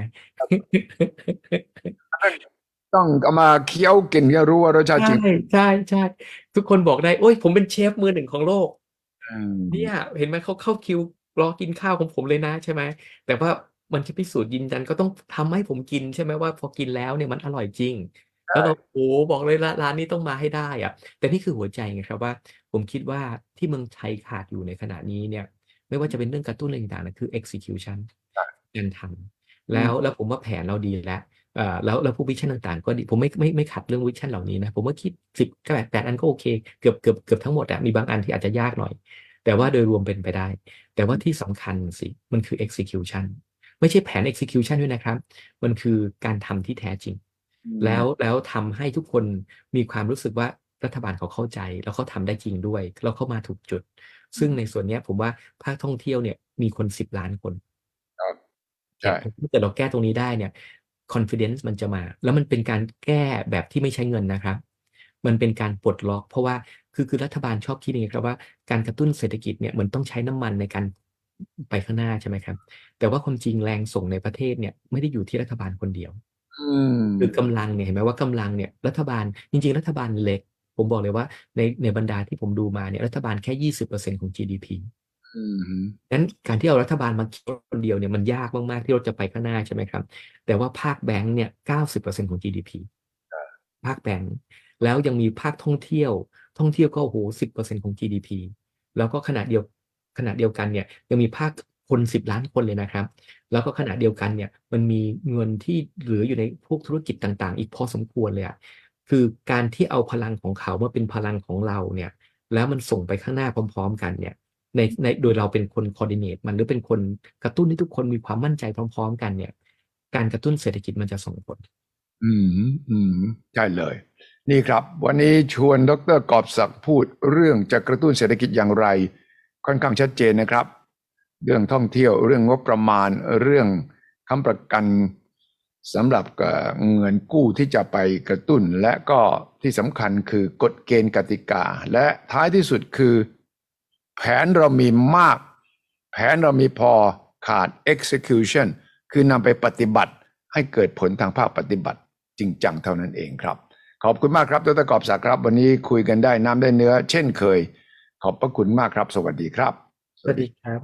ต้องเอามาเคี้ยวกินก็รู้ว่ารสชาติจริงใช่ใช่ใช่ทุกคนบอกได้โอ้ยผมเป็นเชฟมือหนึ่งของโลกเนี่ยเห็นไหมเขาเข้าคิวรอกินข้าวของผมเลยนะใช่ไหมแต่ว่ามันจะพิสูจน์ยืนยันก็ต้องทำให้ผมกินใช่ไหมว่าพอกินแล้วเนี่ยมันอร่อยจริงแล้วเราโอ้บอกเลยร้านนี้ต้องมาให้ได้อะแต่นี่คือหัวใจไงครับว่าผมคิดว่าที่เมืองไทยขาดอยู่ในขณะนี้เนี่ยไม่ว่าจะเป็นเรื่องกระตุ้นอะไรต่างๆนะคือ execution การทำแล้วแล้วผมว่าแผนเราดีแล้วเอ่อแล้วแล้วพวกวิชั่นต่างๆก็ดีผมไม่ไม่ไม่ขัดเรื่องวิชั่นเหล่านี้นะผมว่าคิดสิบก็แปดแปดอันก็โอเคเกือบเกือบเกือบทั้งหมดอะมีบางอันที่อาจจะยากหน่อยแต่ว่าโดยรวมเป็นไปได้แต่ว่าที่สำคัญสิมันคือ execution ไม่ใช่แผน execution ด้วยนะครับมันคือการทำที่แท้จริงแล้วแล้วทำให้ทุกคนมีความรู้สึกว่ารัฐบาลเขาเข้าใจแล้วเขาทำได้จริงด้วยแล้วเขามาถูกจุดซึ่งในส่วนนี้ผมว่าภาคท่องเที่ยวเนี่ยมีคนสิบล้านคนใช่ถ้าเกิดเราแก้ตรงนี้ได้เนี่ย confidence มันจะมาแล้วมันเป็นการแก้แบบที่ไม่ใช้เงินนะครับมันเป็นการปลดล็อกเพราะว่าคือคือรัฐบาลชอบคิดอย่างนี้ครับว่าการกระตุ้นเศรษฐกิจเนี่ยเหมือนต้องใช้น้ำมันในการไปข้างหน้าใช่ไหมครับแต่ว่าความจริงแรงส่งในประเทศเนี่ยไม่ได้อยู่ที่รัฐบาลคนเดียวคือกำลังเนี่ยเห็นไหมว่ากำลังเนี่ยรัฐบาลจริงๆรัฐบาลเล็กผมบอกเลยว่าในในบรรดาที่ผมดูมาเนี่ยรัฐบาลแค่ ยี่สิบเปอร์เซ็นต์ ของ จี ดี พี งั้นการที่เอารัฐบาลมาคิดคนเดียวเนี่ยมันยากมากๆที่เราจะไปข้างหน้าใช่ไหมครับแต่ว่าภาคแบงก์เนี่ย เก้าสิบเปอร์เซ็นต์ ของ จี ดี พี ภาคแบงก์แล้วยังมีภาคท่องเที่ยวท่องเที่ยวก็โอ้โห สิบเปอร์เซ็นต์ ของ จี ดี พี แล้วก็ขณะเดียวขณะเดียวกันเนี่ยยังมีภาคคนสิบล้านคนเลยนะครับแล้วก็ขณะเดียวกันเนี่ยมันมีเงินที่เหลืออยู่ในพวกธุรกิจต่างๆอีกพอสมควรเลยอ่ะคือการที่เอาพลังของเขามาเป็นพลังของเราเนี่ยแล้วมันส่งไปข้างหน้าพร้อมๆกันเนี่ยในในโดยเราเป็นคนคอร์ดิเนตมันหรือเป็นคนกระตุ้นให้ทุกคนมีความมั่นใจพร้อมๆกันเนี่ยการกระตุ้นเศรษฐกิจมันจะส่งผลอืมอืมใช่เลยนี่ครับวันนี้ชวนดร.กอบศักดิ์พูดเรื่องจะกระตุ้นเศรษฐกิจอย่างไรค่อนข้างชัดเจนนะครับเรื่องท่องเที่ยวเรื่องงบประมาณเรื่องค้ำประกันสำหรับเงินกู้ที่จะไปกระตุ้นและก็ที่สำคัญคือกฎเกณฑ์กติกาและท้ายที่สุดคือแผนเรามีมากแผนเรามีพอขาด execution คือนำไปปฏิบัติให้เกิดผลทางภาคปฏิบัติจริงจังเท่านั้นเองครับขอบคุณมากครับดร.กอบศักดิ์ครับวันนี้คุยกันได้น้ำได้เนื้อเช่นเคยขอบพระคุณมากครับสวัสดีครับสวัสดีครับ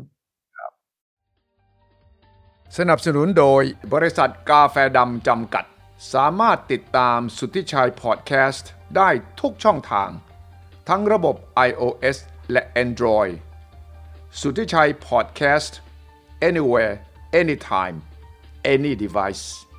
สนับสนุนโดยบริษัทกาแฟดำจำกัดสามารถติดตามสุทธิชัยพอดแคสต์ได้ทุกช่องทางทั้งระบบ iOS และ Android สุทธิชัยพอดแคสต์ anywhere anytime any device